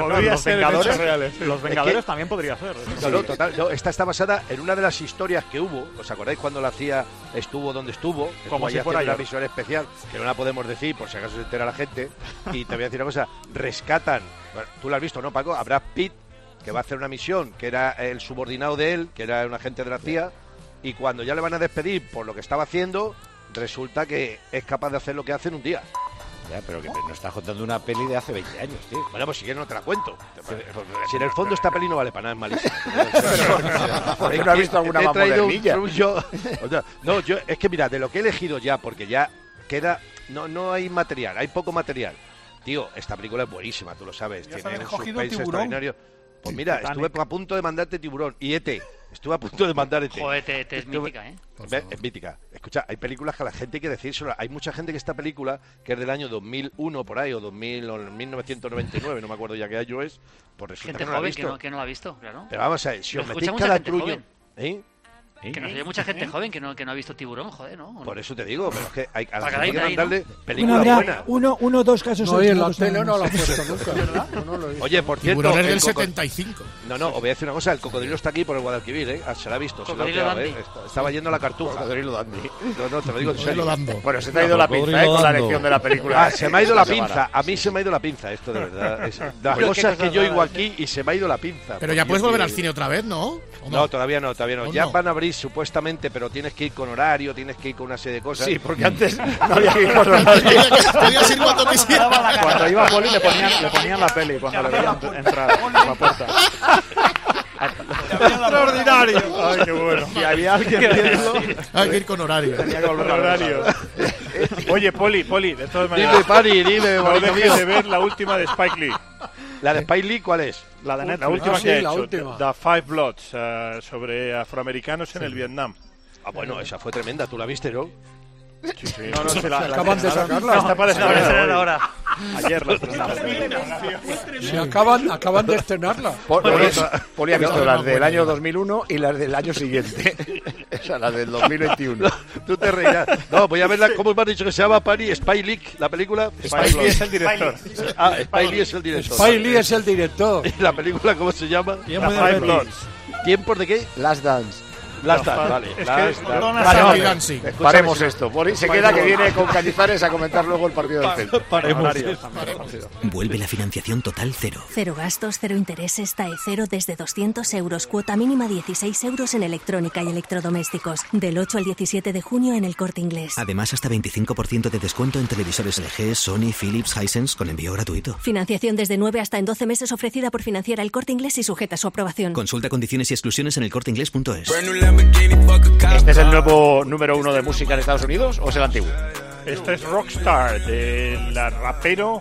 Los Vengadores también podría ser. No, total. Esta está basada en una de las historias que hubo. ¿Os acordáis cuando la hacía Estuvo donde estuvo? Como si fuera una misión especial, que no la podemos decir por si acaso se entera la gente. Y te voy a decir una cosa. Rescatan, tú la has visto, ¿no, Paco? A Brad Pitt, que va a hacer una misión, que era el subordinado de él, que era un agente de la CIA. Y cuando ya le van a despedir por lo que estaba haciendo, resulta que es capaz de hacer lo que hace en un día. Ya, pero que nos estás contando una peli de hace 20 años, tío. Bueno, pues si quieres no te la cuento. Si en el fondo esta peli no vale para nada, es malísima. ¿Por qué no has visto alguna más modernilla? No, yo es que mira, de lo que he elegido ya, porque ya queda... No hay material, hay poco material. Tío, esta película es buenísima, tú lo sabes. Tiene un suspense extraordinario. Pues mira, estuve a punto de mandarte Tiburón y E.T. Estuve a punto de mandar E.T. Joder, E.T. es mítica, ¿eh? Es mítica. Escucha, hay películas que a la gente hay que decírselo. Hay mucha gente que esta película, que es del año 2001 por ahí, o 2000 o 1999, no me acuerdo ya qué año es, pues resulta gente que no la ha joven visto. que no la ha visto, claro. Pero vamos a ver, si os Nos metéis escucha cada mucha gente truño... joven. Que nos oye mucha gente joven que no ha visto Tiburón, joder, ¿no? Por eso te digo, pero es que hay, a la Para gente hay que cada mandarle ¿no? películas Bueno, buenas. habrá uno o dos casos. No, y en la aislados tele nada no más. lo he puesto nunca. ¿Verdad? No lo he visto. Oye, por cierto... Tiburón es del el 75. No, os voy a decir una cosa, el cocodrilo está aquí por el Guadalquivir, ¿eh? Se la ha visto, se lo ha Cocodrilo quedado, Dandy. Estaba yendo a la Cartuja. Cocodrilo Dandy. No, te lo digo en serio. Bueno, se te ha ido la pinza, con la lección de la película. Se me ha ido la esta semana. pinza. A mí se me ha ido la pinza, esto de verdad. Las Pero cosas qué que yo cosas oigo aquí y se me ha ido la pinza. Pero ya puedes volver al cine otra vez, ¿no? ¿O No, todavía no. ¿O Ya no? van a abrir supuestamente, pero tienes que ir con horario, tienes que ir con una serie de cosas. Sí, porque antes no había que ir con horario. Podías ir cuando quisieras. Cuando iba Poli le ponían la peli cuando le veían entrar por la puerta. Extraordinario. Ay, qué bueno. Y había alguien viendo. Hay que ir con horario. Tenía que volver a Horario. Oye, Poli, de todas maneras. Dime, Pani, dime, No bonito dejes mío. de ver la última de Spike Lee. ¿La de Spike Lee cuál es? La de Netflix. La última Ah, que ha sí, la hecho, última. The Five Bloods, sobre afroamericanos en el Vietnam. Ah, bueno, esa fue tremenda, tú la viste, ¿no? Sí, sí. No, se la Acaban de sacarla. Está para estrenar ahora. Ayer la estrenamos. Se acaban de estrenarla. Poli ha visto las del año 2001 y las del año siguiente. Esa, las del 2021. Tú te reirás. No, voy a verla, ¿cómo me has dicho que se llama, Pani? Spike Lee, la película. Spike Lee es el director. Ah, Spike Lee es el director. Spike Lee es el director. ¿Y la película cómo se llama? The Five Bloods. ¿Tiempos de qué? Last Dance. Last Dance, vale. Es Last que Dance. Vale, Dancing. Paremos esto. Poli se queda que viene con Cañizares a comentar luego el partido del Celta. Vuelve la financiación total cero. Cero gastos, cero intereses, TAE cero desde 200 euros. Cuota mínima 16 euros en electrónica y electrodomésticos. Del 8 al 17 de junio en el Corte Inglés. Además, hasta 25% de descuento en televisores LG, Sony, Philips, Hisense con envío gratuito. Financiación desde 9 hasta en 12 meses ofrecida por Financiera El Corte Inglés y sujeta a su aprobación. Consulta condiciones y exclusiones en elcorteinglés.es. ¿Este es el nuevo número 1 de música en Estados Unidos o es el antiguo? Este es Rockstar, del rapero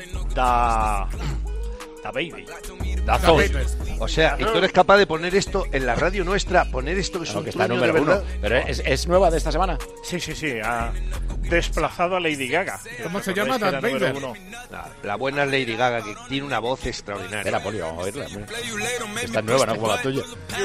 Da Baby. Da Zone. O sea, y tú eres capaz de poner esto en la radio nuestra, poner esto que es No, un que está truño de número 1. verdad. Pero ¿es nueva de esta semana? Sí, ha desplazado a Lady Gaga. ¿Cómo se ¿Recordáis llama? que era Darth número Vader. 1? La buena es Lady Gaga, que tiene una voz extraordinaria. Espera, Poli, vamos a oírla. hombre. Esta es nueva, no como la tuya.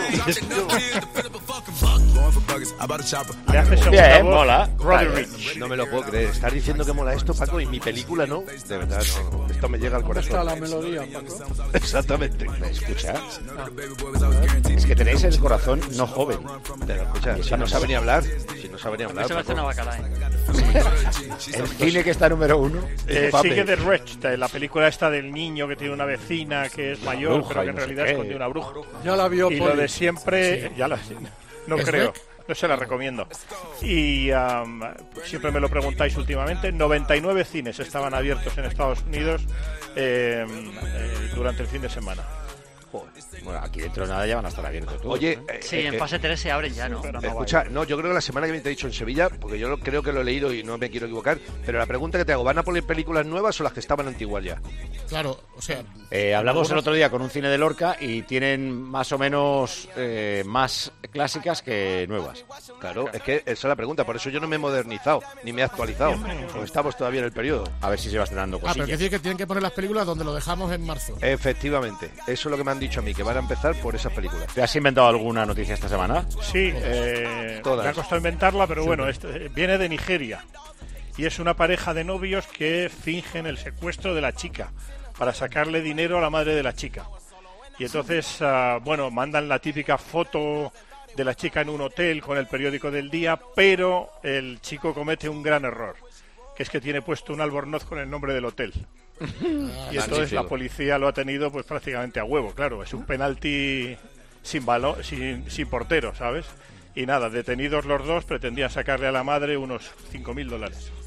Le hace segunda Bien, voz mola. Roddy Vale. Ricch. No me lo puedo creer. ¿Estás diciendo que mola esto, Paco? Y mi película no. De verdad, no. Esto me llega al ¿Dónde está corazón. la melodía, Paco? Exactamente. Escucha. Es que tenéis el corazón no joven. Pero escucha, si no sabe ni hablar. Si no sabe ni hablar. Se va a hacer Paco. una bacala, El cine que está número 1. Sigue The Wretch, la película esta del niño que tiene una vecina que es mayor, bruja pero y que en no sé realidad qué. esconde una bruja. Ya la vio Y lo Poli. de siempre, no ¿Es creo, Rec? no se la recomiendo. Y siempre me lo preguntáis últimamente, 99 cines estaban abiertos en Estados Unidos durante el fin de semana. Bueno, aquí dentro de nada ya van a estar abiertos todos. Oye, Sí, en fase 3 se abren ya, ¿no? escucha, no, yo creo que la semana que viene te he dicho en Sevilla, porque yo creo que lo he leído y no me quiero equivocar, pero la pregunta que te hago, ¿van a poner películas nuevas o las que estaban antiguas ya? Claro, o sea, Hablamos el otro día con un cine de Lorca y tienen más o menos más clásicas que nuevas. Claro, es que esa es la pregunta, por eso yo no me he modernizado, ni me he actualizado, porque estamos todavía en el periodo. A ver si se va estrenando pero cosillas. quiere decir que tienen que poner las películas donde lo dejamos en marzo. Efectivamente, eso es lo que me han dicho a mí, que van a empezar por esas películas. ¿Te has inventado alguna noticia esta semana? Sí, Todas. me ha costado inventarla, pero bueno, viene de Nigeria. Y es una pareja de novios que fingen el secuestro de la chica para sacarle dinero a la madre de la chica. Y entonces, mandan la típica foto de la chica en un hotel con el periódico del día, pero el chico comete un gran error, que es que tiene puesto un albornoz con el nombre del hotel. Y entonces magnífico. la policía lo ha tenido pues prácticamente a huevo, claro, es un penalti sin portero, ¿sabes? Y nada, detenidos los dos, pretendían sacarle a la madre unos $5.000.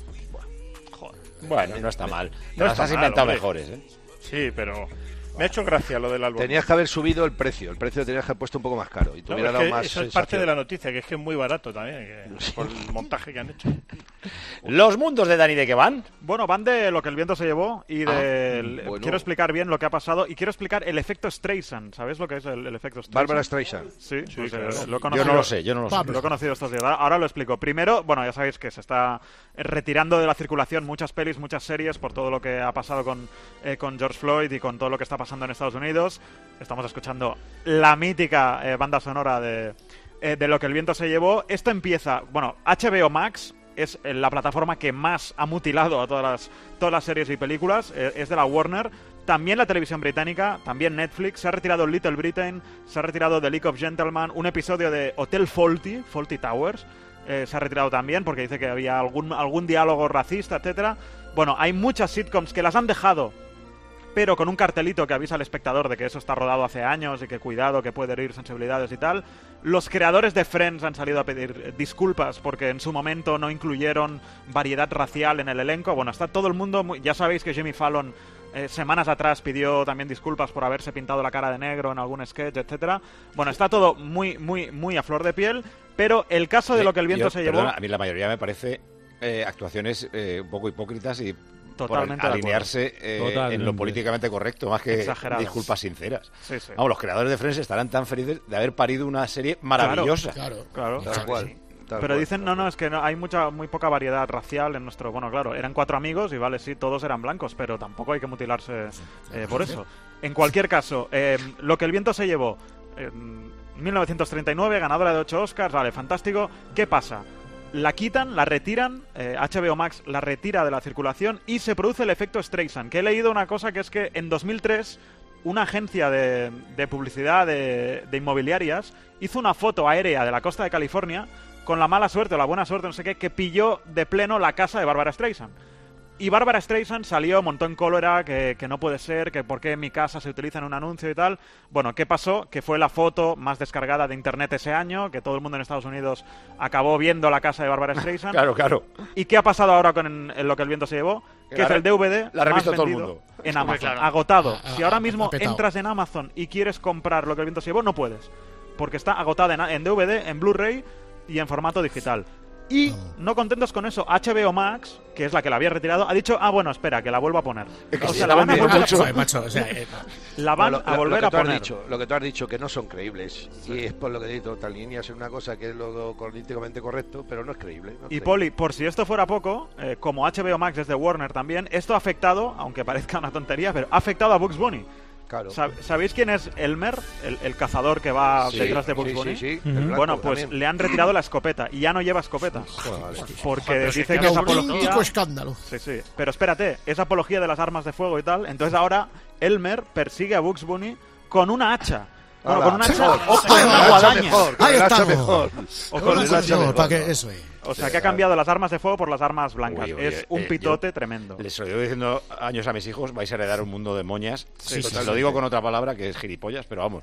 Bueno, no está mal. No Te está has mal, inventado hombre. mejores, ¿eh? Sí, pero me ha hecho gracia lo del álbum. Tenías que haber subido el precio tenías que haber puesto un poco más caro y te No, hubiera es dado que más eso es parte de la noticia, que es que es muy barato también, por el montaje que han hecho. ¿Los mundos de Dani de qué van? Bueno, van de lo que el viento se llevó y bueno. quiero explicar bien lo que ha pasado y quiero explicar el efecto Streisand. ¿Sabes lo que es el efecto Streisand? Bárbara Streisand. Sí, pues, claro. lo he conocido. Yo no lo sé. Lo he conocido estos días. Ahora lo explico. Primero, bueno, ya sabéis que se está retirando de la circulación muchas pelis, muchas series por todo lo que ha pasado con George Floyd y con todo lo que está pasando en Estados Unidos. Estamos escuchando la mítica banda sonora de lo que el viento se llevó. Esto empieza, bueno, HBO Max es la plataforma que más ha mutilado a todas las series y películas, es de la Warner. También la televisión británica, también Netflix, se ha retirado Little Britain, se ha retirado The League of Gentlemen, un episodio de Hotel Fawlty Towers, se ha retirado también porque dice que había algún diálogo racista, etcétera. Bueno, hay muchas sitcoms que las han dejado, pero con un cartelito que avisa al espectador de que eso está rodado hace años y que cuidado, que puede herir sensibilidades y tal. Los creadores de Friends han salido a pedir disculpas porque en su momento no incluyeron variedad racial en el elenco. Bueno, está todo el mundo... Ya sabéis que Jimmy Fallon semanas atrás pidió también disculpas por haberse pintado la cara de negro en algún sketch, etcétera. Bueno, está todo muy, muy, muy a flor de piel, pero el caso de lo que el viento se llevó... Perdona, a mí la mayoría me parece actuaciones un poco hipócritas y totalmente por alinearse en lo políticamente correcto, más que exageradas. disculpas sinceras. Sí, sí. Vamos, los creadores de Friends estarán tan felices de haber parido una serie maravillosa. Claro. Tal cual. Sí. Tal Pero cual. dicen, no, es que no, hay muy poca variedad racial en nuestro... Bueno, claro, eran 4 amigos y vale, sí, todos eran blancos, pero tampoco hay que mutilarse por eso. En cualquier caso, lo que el viento se llevó, 1939, ganadora de 8 Oscars, vale, fantástico. ¿Qué pasa? La quitan, la retiran, HBO Max la retira de la circulación y se produce el efecto Streisand, que he leído una cosa que es que en 2003 una agencia de publicidad de inmobiliarias hizo una foto aérea de la costa de California con la mala suerte o la buena suerte, no sé qué, que pilló de pleno la casa de Bárbara Streisand. Y Bárbara Streisand salió, montó en cólera, que no puede ser, que por qué en mi casa se utiliza en un anuncio y tal. Bueno, ¿qué pasó? Que fue la foto más descargada de internet ese año, que todo el mundo en Estados Unidos acabó viendo la casa de Bárbara Streisand. Claro. ¿Y qué ha pasado ahora con lo que el viento se llevó? Que es el DVD la ha más revisto todo el vendido mundo. en Amazon, Claro. agotado. Si ahora mismo petado. entras en Amazon y quieres comprar lo que el viento se llevó, no puedes. Porque está agotada en DVD, en Blu-ray y en formato digital. Y no contentos con eso, HBO Max, que es la que la había retirado, ha dicho, bueno, espera, que la vuelvo a poner. O sea, la van a volver a volver a poner. Lo que tú has dicho, que no son creíbles. Y es por lo que digo, tal línea es una cosa que es lo políticamente correcto, pero no es creíble. No es Y creíble. Poli, por si esto fuera poco, como HBO Max es de Warner también, esto ha afectado, aunque parezca una tontería, pero ha afectado a Bugs Bunny. Claro. ¿Sabéis quién es Elmer? El cazador que va Sí, detrás de Bugs sí, Bunny. sí, el blanco Bueno, pues también. le han retirado la escopeta y ya no lleva escopeta. Porque Joder, dice pero que es un apología... auténtico escándalo. Sí. Pero espérate, es apología de las armas de fuego y tal. Entonces ahora Elmer persigue a Bugs Bunny con una hacha. Bueno, con una hacha o con una guadaña. Ahí estamos. O con el hacha mejor. Para que eso es. O sea, que ha cambiado las armas de fuego por las armas blancas. Uy, es un pitote tremendo. Les lo digo diciendo años a mis hijos, vais a heredar un mundo de moñas. Sí, Lo digo con otra palabra que es gilipollas, pero vamos,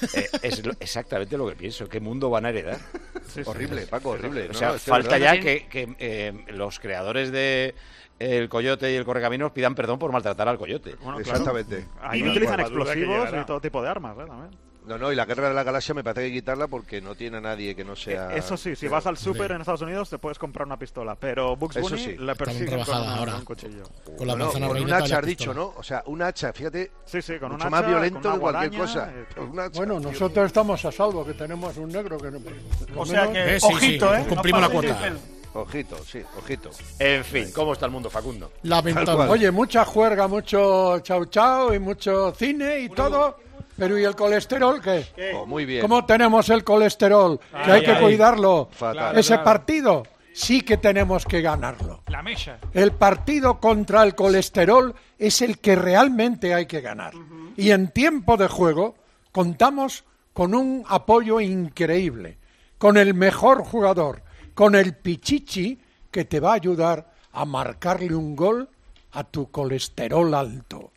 es exactamente lo que pienso. ¿Qué mundo van a heredar? Horrible, Paco, horrible. O No, sea, es que falta es ya verdad. que los creadores de El Coyote y el Correcaminos pidan perdón por maltratar al coyote. Bueno, Exactamente. Ahí Tal utilizan cual. explosivos y todo tipo de armas, también. No, y la Guerra de la Galaxia me parece que hay que quitarla porque no tiene a nadie que no sea... Eso sí, si vas al súper en Estados Unidos te puedes comprar una pistola, pero Bugs Eso Bunny sí. le persiguen con rebajada ahora. un cuchillo. Con la No, manzana con un reineta y hacha la has dicho, pistola. ¿no? O sea, un hacha, fíjate, Sí, con un mucho hacha, más violento con una que cualquier guadaña, cosa. Con un hacha. Bueno, nosotros estamos a salvo, que tenemos un negro que no... O sea que, Sí, ojito, sí, cumplimos no la paséis cuota. de pelo. Ojito, sí, ojito. En fin, ¿cómo está el mundo, Facundo? Lamentable. Oye, mucha juerga, mucho chau y mucho cine y todo, pero ¿y el colesterol qué? Oh, muy bien. ¿Cómo tenemos el colesterol? Que hay que cuidarlo. Fatal. Ese partido sí que tenemos que ganarlo. La mesa. El partido contra el colesterol es el que realmente hay que ganar. Y en tiempo de juego contamos con un apoyo increíble, con el mejor jugador, con el Pichichi, que te va a ayudar a marcarle un gol a tu colesterol alto.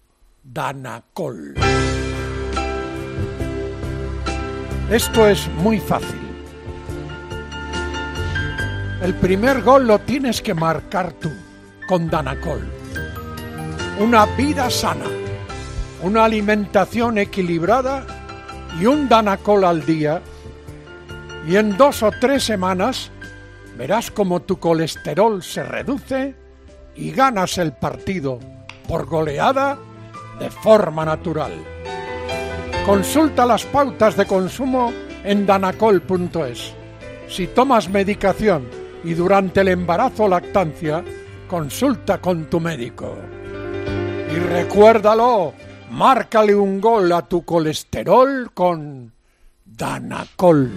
Danacol. Esto es muy fácil. El primer gol lo tienes que marcar tú, con Danacol. Una vida sana, una alimentación equilibrada y un Danacol al día. Y en 2 o 3 semanas verás como tu colesterol se reduce y ganas el partido por goleada de forma natural. Consulta las pautas de consumo en danacol.es. Si tomas medicación y durante el embarazo o lactancia, consulta con tu médico. Y recuérdalo, márcale un gol a tu colesterol con Danacol.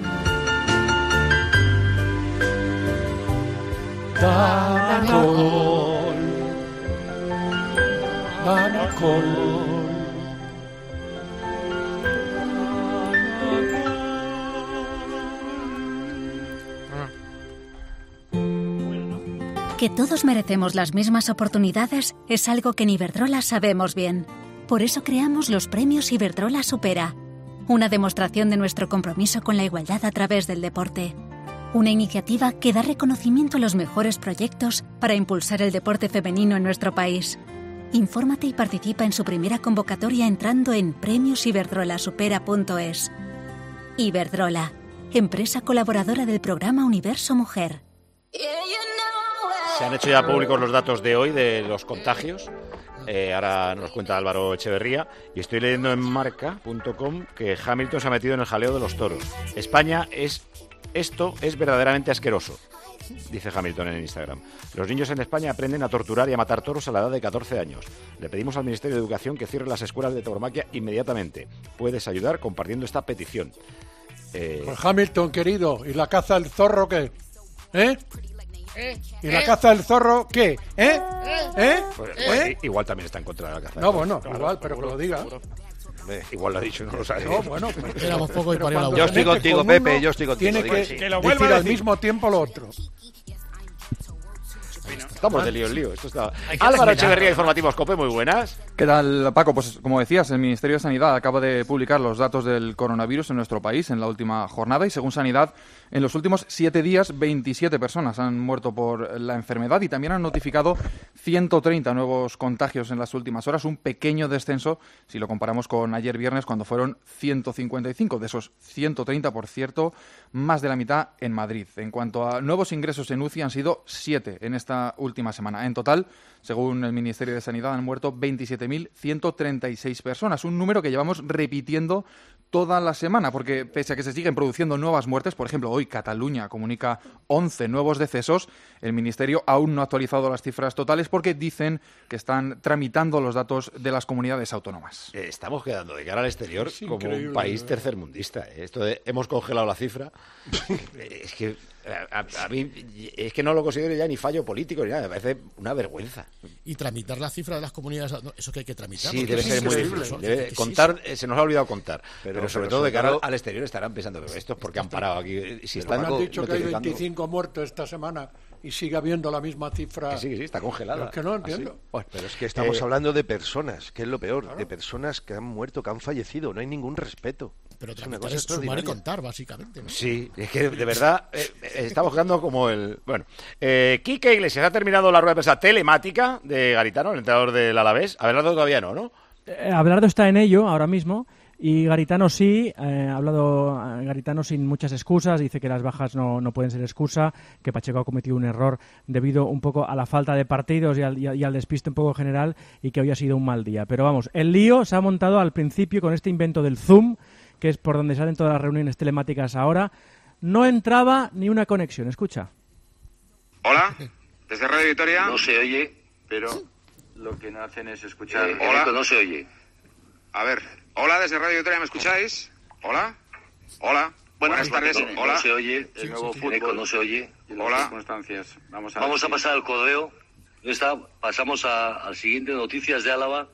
Danacol. Danacol. Que todos merecemos las mismas oportunidades es algo que en Iberdrola sabemos bien. Por eso creamos los premios Iberdrola Supera, una demostración de nuestro compromiso con la igualdad a través del deporte. Una iniciativa que da reconocimiento a los mejores proyectos para impulsar el deporte femenino en nuestro país. Infórmate y participa en su primera convocatoria entrando en premiosiberdrolasupera.es. Iberdrola, empresa colaboradora del programa Universo Mujer. Se han hecho ya públicos los datos de hoy de los contagios. Ahora nos cuenta Álvaro Echeverría. Y estoy leyendo en marca.com que Hamilton se ha metido en el jaleo de los toros. España esto es verdaderamente asqueroso, dice Hamilton en Instagram. Los niños en España aprenden a torturar y a matar toros a la edad de 14 años. Le pedimos al Ministerio de Educación que cierre las escuelas de tauromaquia inmediatamente. Puedes ayudar compartiendo esta petición. Pues Hamilton, querido, ¿y la caza del zorro qué? ¿Y la caza del zorro qué? Igual también está en contra de la caza. No, bueno, igual, pero que lo diga. Igual lo ha dicho, no lo sabe. No, bueno, pues, éramos poco y parió la Yo estoy contigo, Pepe, yo estoy contigo. Tiene que decir al mismo tiempo lo otro. Estamos de lío en lío. Esto está... Álvaro Echeverría, Informativos COPE, muy buenas. ¿Qué tal, Paco? Pues como decías, el Ministerio de Sanidad acaba de publicar los datos del coronavirus en nuestro país en la última jornada y según Sanidad, en los últimos 7 días 27 personas han muerto por la enfermedad y también han notificado 130 nuevos contagios en las últimas horas, un pequeño descenso si lo comparamos con ayer viernes cuando fueron 155. De esos 130, por cierto, más de la mitad en Madrid. En cuanto a nuevos ingresos en UCI, han sido 7 en esta última semana. En total, según el Ministerio de Sanidad, han muerto 27.136 personas, un número que llevamos repitiendo toda la semana, porque pese a que se siguen produciendo nuevas muertes, por ejemplo, hoy Cataluña comunica 11 nuevos decesos, el Ministerio aún no ha actualizado las cifras totales porque dicen que están tramitando los datos de las comunidades autónomas. Estamos quedando de cara al exterior como increíble, un país tercermundista. Esto de hemos congelado la cifra, es que a mí es que no lo considero ya ni fallo político ni nada, me parece una vergüenza. Y tramitar la cifra de las comunidades, eso que hay que tramitar. Sí, debe ser muy difícil. Debe contar, se nos ha olvidado contar. Pero sobre todo de cara al exterior estarán pensando, pero esto es porque han parado aquí. Si están han dicho que hay 25 muertos esta semana y sigue habiendo la misma cifra. Que sí, está congelada. Es que no entiendo. Bueno, pero es que estamos hablando de personas, que es lo peor, de personas que han muerto, que han fallecido, no hay ningún respeto. Pero tramitar es sumar y contar, básicamente, ¿no? Sí, es que de verdad estamos quedando como el... Bueno, Quique Iglesias, ha terminado la rueda de prensa telemática de Garitano, el entrenador del Alavés. Abelardo todavía no. Abelardo está en ello ahora mismo. Y Garitano sí, ha hablado Garitano sin muchas excusas, dice que las bajas no pueden ser excusa, que Pacheco ha cometido un error debido un poco a la falta de partidos y al despiste un poco general y que hoy ha sido un mal día. Pero vamos, el lío se ha montado al principio con este invento del Zoom, que es por donde salen todas las reuniones telemáticas ahora. No entraba ni una conexión, escucha. Hola, desde Radio Victoria. No se oye, pero lo que no hacen es escuchar. Hola. No se oye. A ver, hola, desde Radio Victoria, ¿me escucháis? Hola, hola. Buenas tardes. Hola. No se oye, el nuevo fútbol no se oye. Hola. Circunstancias. Vamos a pasar al correo. Pasamos al siguiente, noticias de Álava.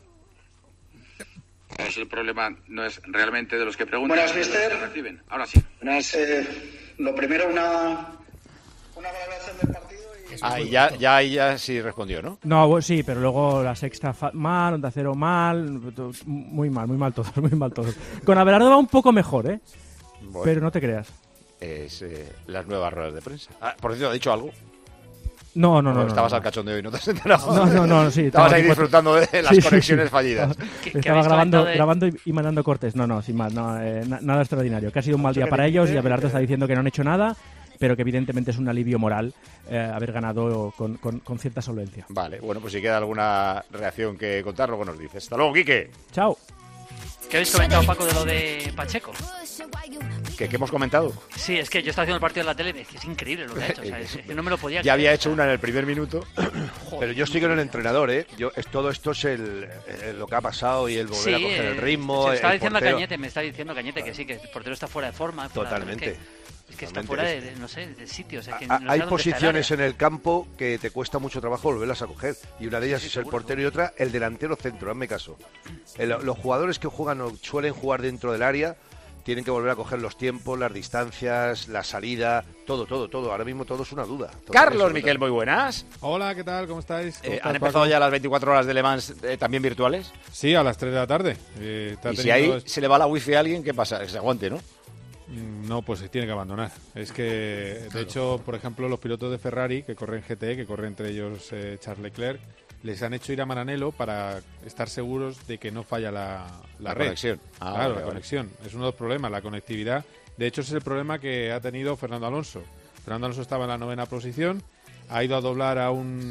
El problema no es realmente de los que preguntan. Buenas, mister. Reciben. Ahora sí. Buenas, lo primero, una valoración del partido. Ya sí respondió, ¿no? No, sí, pero luego la Sexta mal, Onda Cero mal, muy mal todos. Con Abelardo va un poco mejor, Bueno. Pero no te creas. es las nuevas ruedas de prensa. Por cierto, ¿ha dicho algo? No. Estabas al cachondeo y no te has enterado. No, sí. Estabas ahí disfrutando de las conexiones fallidas. Estaba grabando y mandando cortes. No, sin más. Nada extraordinario. Que ha sido un mal día para ellos y Abelardo está diciendo que no han hecho nada, pero que evidentemente es un alivio moral haber ganado con cierta solvencia. Vale, bueno, pues si queda alguna reacción que contar, luego nos dices. Hasta luego, Quique. Chao. ¿Qué habéis comentado, Paco, de lo de Pacheco? ¿Qué hemos comentado? Sí, es que yo estaba haciendo el partido en la tele y es increíble lo que ha hecho. O sea, yo no me lo podía Ya había hecho una en el primer minuto. Pero yo estoy con el entrenador, ¿eh? Todo esto es lo que ha pasado y el volver a coger el ritmo. Me está diciendo Cañete que sí, que el portero está fuera de forma. Totalmente. Es que está fuera de sitio. O sea, que hay posiciones en el campo que te cuesta mucho trabajo volverlas a coger. Y una de ellas es el portero y otra el delantero centro, hazme caso. Los jugadores que juegan o suelen jugar dentro del área tienen que volver a coger los tiempos, las distancias, la salida, todo. Ahora mismo todo es una duda. Carlos Miquel, muy buenas. Hola, ¿qué tal? ¿Cómo estáis? ¿Han empezado ya las 24 horas de Le Mans también virtuales? Sí, a las 3 de la tarde. Y si ahí se le va la wifi a alguien, ¿qué pasa? Que se aguante, ¿no? No, pues se tiene que abandonar. Es que, de hecho, por ejemplo, los pilotos de Ferrari que corren GT, que corre entre ellos Charles Leclerc, les han hecho ir a Maranello para estar seguros de que no falla la red. Conexión. Claro, la conexión. Es uno de los problemas, la conectividad. De hecho, ese es el problema que ha tenido Fernando Alonso. Fernando Alonso estaba en la 9ª posición, ha ido a doblar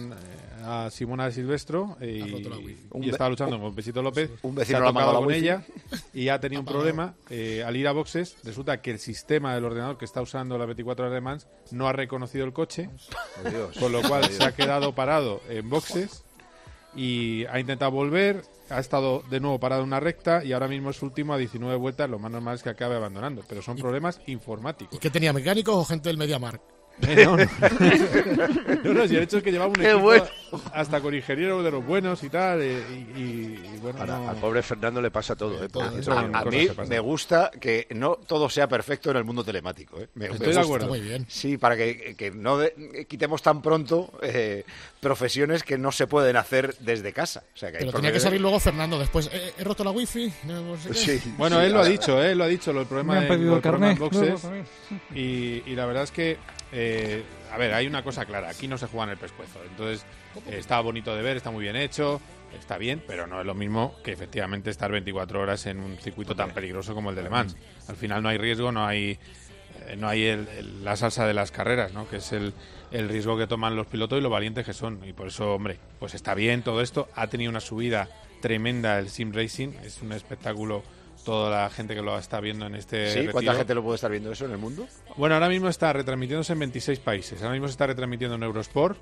a Simona de Silvestro y estaba luchando con Besito López. Un vecino se la ha tocado con con wifi. ella y ha tenido un problema. Al ir a boxes, resulta que el sistema del ordenador que está usando las 24 horas de Le Mans no ha reconocido el coche, con lo cual se ha quedado parado en boxes y ha intentado volver, ha estado de nuevo parado en una recta y ahora mismo es último a 19 vueltas. Lo más normal es que acabe abandonando, pero son problemas informáticos. ¿Y qué tenía, mecánicos o gente del MediaMarkt? No, si el hecho es que llevaba un equipo hasta con ingenieros de los buenos y tal, y bueno, al pobre Fernando le pasa todo, ¿eh? A mí me gusta que no todo sea perfecto en el mundo telemático, ¿eh? Estoy de acuerdo. Muy bien. Sí, para que no quitemos tan pronto profesiones que no se pueden hacer desde casa. O sea, que pero tenía que salir luego Fernando después. He roto la wifi. No sé qué. Sí, bueno, él lo ha dicho, el problema Me han pedido el carnet. Boxes, y la verdad es que a ver, hay una cosa clara, aquí no se juega en el pescuezo, entonces está bonito de ver, está muy bien hecho, está bien, pero no es lo mismo que efectivamente estar 24 horas en un circuito tan peligroso como el de Le Mans. Al final no hay riesgo, no hay la salsa de las carreras, ¿no? Que es el riesgo que toman los pilotos y lo valientes que son, y por eso, hombre, pues está bien todo esto, ha tenido una subida tremenda el Sim Racing, es un espectáculo. Toda la gente que lo está viendo en este retiro. ¿Cuánta gente lo puede estar viendo eso en el mundo? Bueno, ahora mismo está retransmitiéndose en 26 países. Ahora mismo se está retransmitiendo en Eurosport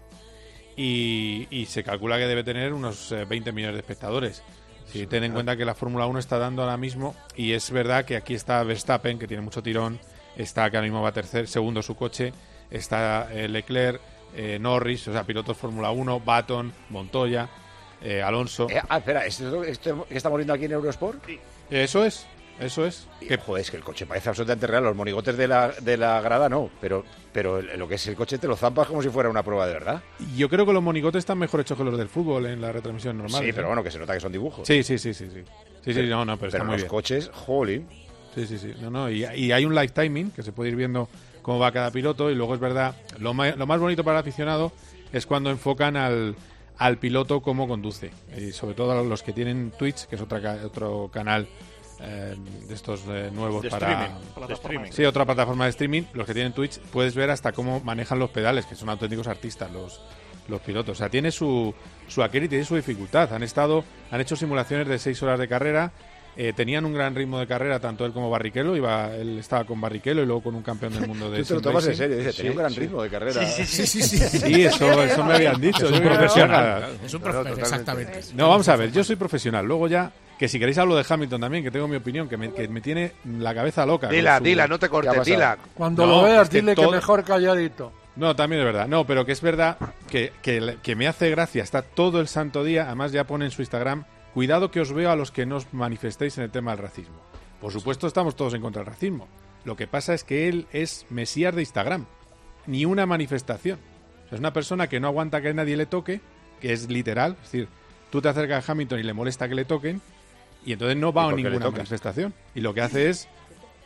y se calcula que debe tener unos 20 millones de espectadores. Si ten en cuenta que la Fórmula 1 está dando ahora mismo, y es verdad que aquí está Verstappen, que tiene mucho tirón, está que ahora mismo va segundo su coche, está Leclerc, Norris, o sea, pilotos Fórmula 1, Button, Montoya, Alonso. Espera, ¿esto que estamos viendo aquí en Eurosport? Sí. Eso es. Joder, es que el coche parece absolutamente real. Los monigotes de la grada no, pero lo que es el coche te lo zampas como si fuera una prueba de verdad. Yo creo que los monigotes están mejor hechos que los del fútbol en la retransmisión normal. Sí, pero bueno, que se nota que son dibujos. Sí, pero está muy los bien. Coches, jolín. Sí. Y hay un live timing que se puede ir viendo cómo va cada piloto, y luego es verdad, lo más bonito para el aficionado es cuando enfocan al piloto cómo conduce, y sobre todo a los que tienen Twitch, que es otro canal de estos nuevos de para streaming. Sí, otra plataforma de streaming. Los que tienen Twitch puedes ver hasta cómo manejan los pedales, que son auténticos artistas los pilotos. O sea, tiene su aquel y tiene su dificultad. Han hecho simulaciones de 6 horas de carrera. Tenían un gran ritmo de carrera, tanto él como Barrichello. Él estaba con Barrichello y luego con un campeón del mundo de Tú te lo tomas en serio, dice, tenía un gran ritmo de carrera. Sí, eso me habían dicho. Es un profesional. Exactamente. No, vamos a ver, yo soy profesional. Luego ya, que si queréis hablo de Hamilton también, que tengo mi opinión, que me tiene la cabeza loca. Dila, no te cortes, dila. Cuando lo veas, dile que mejor calladito. No, también es verdad. No, pero que es verdad que me hace gracia. Está todo el santo día, además ya pone en su Instagram: cuidado que os veo a los que no os manifestéis en el tema del racismo. Por supuesto, estamos todos en contra del racismo. Lo que pasa es que él es mesías de Instagram. Ni una manifestación. O sea, es una persona que no aguanta que nadie le toque, que es literal. Es decir, tú te acercas a Hamilton y le molesta que le toquen, y entonces no va a ninguna manifestación. Y lo que hace es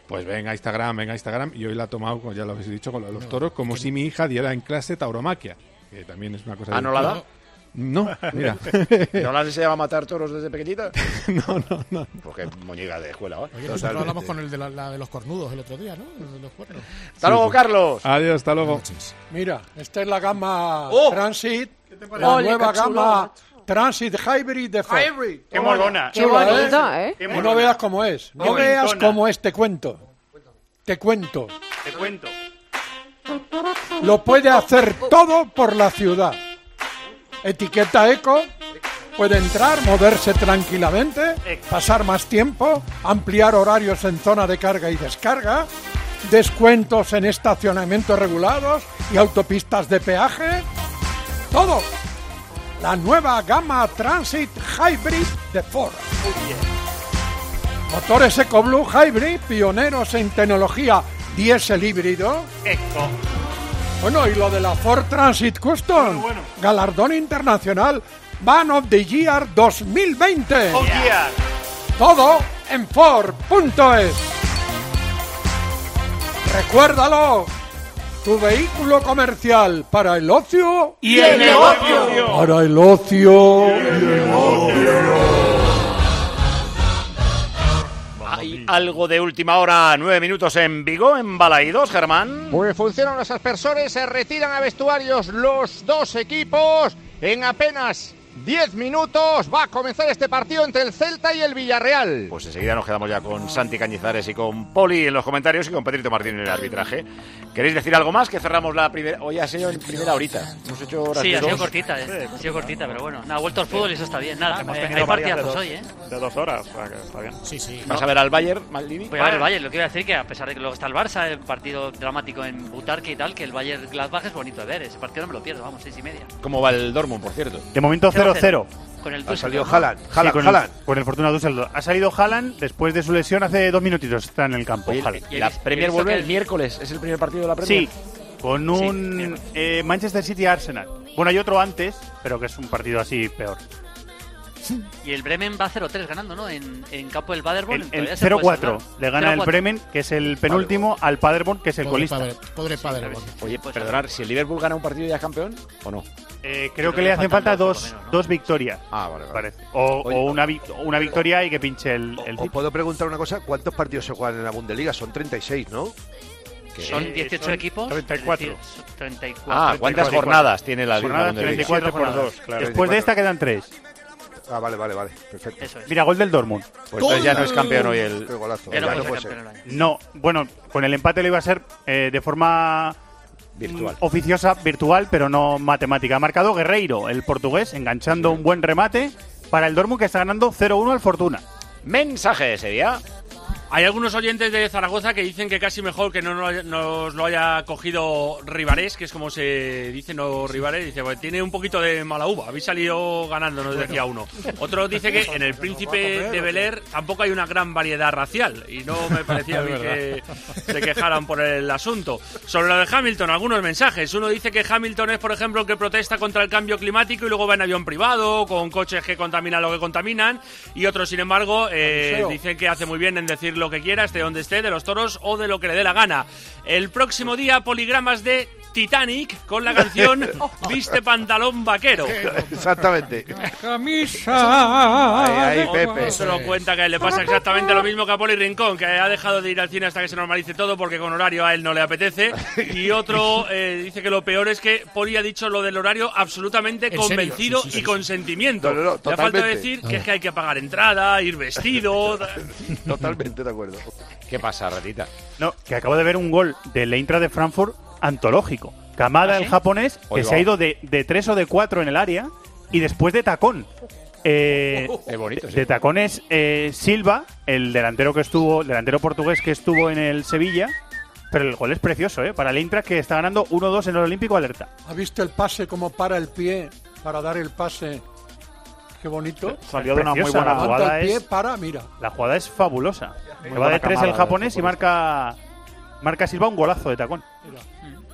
Pues venga a Instagram. Y hoy la ha tomado, como ya lo habéis dicho, con los toros, como si mi hija diera en clase tauromaquia, que también es una cosa... ¿Ah, no la da? No, mira. ¿No la enseñaba a matar toros desde pequeñita? No. Porque moñiga de escuela, ¿eh? Oye, nosotros hablamos con el de la de los cornudos el otro día, ¿no? El de los cuernos. ¡Hasta luego, Carlos! Adiós, hasta luego. Mira, esta es la gama ¡Oh! Transit, la nueva gama Transit Hybrid de Ford. Hybrid. ¡Qué molona! Qué bonita, ¿eh? Y no veas cómo es. No veas cómo es, te cuento. Te cuento. Lo puede hacer todo por la ciudad. Etiqueta eco, puede entrar, moverse tranquilamente, pasar más tiempo, ampliar horarios en zona de carga y descarga, descuentos en estacionamientos regulados y autopistas de peaje. Todo. La nueva gama Transit Hybrid de Ford. Motores EcoBlue Hybrid, pioneros en tecnología diésel híbrido. Bueno, y lo de la Ford Transit Custom, galardón internacional Van of the Year 2020. Todo en Ford.es. Recuérdalo, tu vehículo comercial para el ocio y el negocio. Para el ocio y el negocio. Hay algo de última hora, 9 minutos en Vigo, en Balaídos, Germán. Pues funcionan los aspersores, se retiran a vestuarios los dos equipos. En apenas 10 minutos va a comenzar este partido entre el Celta y el Villarreal. Pues enseguida nos quedamos ya con Santi Cañizares y con Poli en los comentarios y con Pedrito Martín en el arbitraje. ¿Queréis decir algo más? Que cerramos la primera... Hoy ha sido en primera horita. Hemos hecho horas Sí, de ha sido dos. cortita, ha sido cortita, pero bueno. Ha vuelto al fútbol y eso está bien. Nada, Hemos hay tenido partidazos varias hoy, ¿eh? de 2 horas, o sea que está bien. Sí. ¿Vas a ver al Bayern, Maldini? Voy a ver el Bayern, lo que iba a decir que a pesar de que luego está el Barça, el partido dramático en Butarque y tal, que el Bayern Gladbach es bonito de ver. Ese partido no me lo pierdo, vamos, 6:30. ¿Cómo va el Dortmund, por cierto? De momento 0-0. Con el Ha Düsseldorf, salido ¿no? Haaland. Con el Fortuna Düsseldorf. Ha salido Haaland después de su lesión hace 2 minutitos. Está en el campo. Oye, Haaland. la Premier vuelve el miércoles. ¿Es el primer partido de la Premier? Sí, con un Manchester City-Arsenal. Bueno, hay otro antes, pero que es un partido así peor. Y el Bremen va 0-3 ganando, ¿no? En campo del Paderborn. El todavía se puede 0-4 salvar. le gana el 0-4. Bremen, que es el penúltimo, al Paderborn, que es el colista. Pobre Paderborn. Oye, perdonad, ¿si el Liverpool gana un partido ya es campeón o no? Creo que le hacen falta dos victorias. Vale. Parece. O una victoria y que pinche el ¿Os City. puedo preguntar una cosa? ¿Cuántos partidos se juegan en la Bundesliga? Son 36, ¿no? Son 18 equipos. 34. 34. ¿Cuántas jornadas tiene la Jornadas Bundesliga? 34 por 2. Después de esta quedan 3. Ah, vale, perfecto. Eso es. Mira, gol del Dortmund. Pues entonces ya no es campeón hoy el... Qué golazo. Ya no puede puede ser ser. campeón. No, bueno, con el empate lo iba a ser de forma Virtual. Oficiosa, virtual, pero no matemática. Ha marcado Guerreiro, el portugués, enganchando un buen remate para el Dortmund, que está ganando 0-1 al Fortuna. Mensaje de ese día. Hay algunos oyentes de Zaragoza que dicen que casi mejor que no nos lo haya cogido Rivarés, que es como se dice, no Rivarés. Dice, pues tiene un poquito de mala uva. Habéis salido ganando, nos decía uno. Otro dice que en el Príncipe de Bel-Air tampoco hay una gran variedad racial. Y no me parecía a mí que se quejaran por el asunto. Sobre lo de Hamilton, algunos mensajes. Uno dice que Hamilton es, por ejemplo, el que protesta contra el cambio climático y luego va en avión privado, con coches que contaminan lo que contaminan. Y otros, sin embargo, dicen que hace muy bien en decir lo que quiera, esté donde esté, de los toros o de lo que le dé la gana. El próximo día, poligramas de Titanic con la canción Viste pantalón vaquero. Exactamente. Camisa. Ahí, Pepe. Se lo cuenta que le pasa exactamente lo mismo que a Poli Rincón, que ha dejado de ir al cine hasta que se normalice todo porque con horario a él no le apetece. Y otro dice que lo peor es que Poli ha dicho lo del horario absolutamente convencido y con sentimiento. No, Le falta totalmente. decir que es que hay que pagar entrada, ir vestido. Totalmente de acuerdo. ¿Qué pasa, ratita? No, que acabo de ver un gol del Eintracht de Frankfurt antológico. Kamada, el japonés, que Oiga. se ha ido de 3 o de 4 en el área y después de tacón. bonito, sí. De tacón es Silva, el delantero portugués que estuvo en el Sevilla. Pero el gol es precioso, para el Eintracht, que está ganando 1-2 en el Olímpico, alerta. ¿Ha visto el pase, cómo para el pie para dar el pase? Qué bonito. Salió de una muy buena jugada. Levanta el pie, para, mira. La jugada es fabulosa. Muy Que va de buena 3 el camada, japonés y marca Silva un golazo de tacón.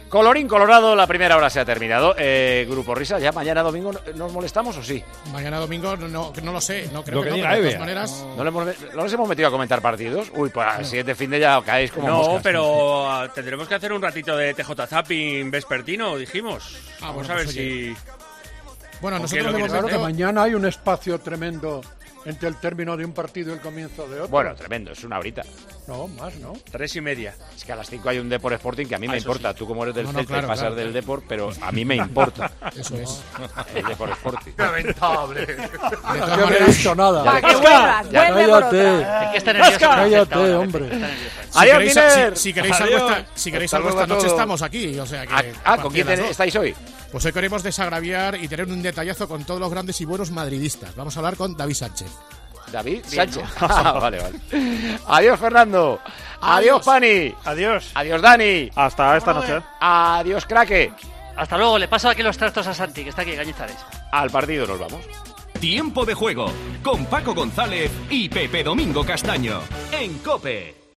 Colorín colorado, la primera hora se ha terminado. Grupo Risa, ¿ya mañana domingo nos molestamos o sí? Mañana domingo no lo sé, no creo Lo que que no, diga pero de Eve. todas maneras... ¿No les hemos metido a comentar partidos? Uy, pues al siguiente fin de ya caéis como No, moscas. pero tendremos que hacer un ratito de TJ Zapping vespertino, dijimos. Vamos bueno, a ver pues si... Bueno, ¿Con nosotros qué lo hemos quieres Claro que hacer? mañana hay un espacio tremendo entre el término de un partido y el comienzo de otro. Bueno, tremendo, es una horita. No, más, ¿no? 3:30. Es que a las 5 hay un Depor Sporting que a mí me eso importa. Tú como eres del No, no, Celta y claro, pasas claro, del claro. Depor, pero a mí me importa. Eso es. El Depor Sporting. Lamentable. De No todas había maneras, dicho nada. Para que vuelvas, Ya. vuelve por Cállate. otra. Es que está nervioso. Cállate, hombre. si Adiós, queréis, Miner. si queréis algo, si queréis Hasta algo luego esta a noche todos. estamos aquí. O sea que, ¿Con quién las dos. estáis hoy? Pues hoy queremos desagraviar y tener un detallazo con todos los grandes y buenos madridistas. Vamos a hablar con David Sánchez. David Sánchez. Vale. Adiós, Fernando. Adiós, Pani. Adiós. Adiós, Dani. Hasta esta noche. Adiós, Craque. Hasta luego, le paso aquí los trastos a Santi, que está aquí en Cañizares. Al partido nos vamos. Tiempo de juego con Paco González y Pepe Domingo Castaño en COPE.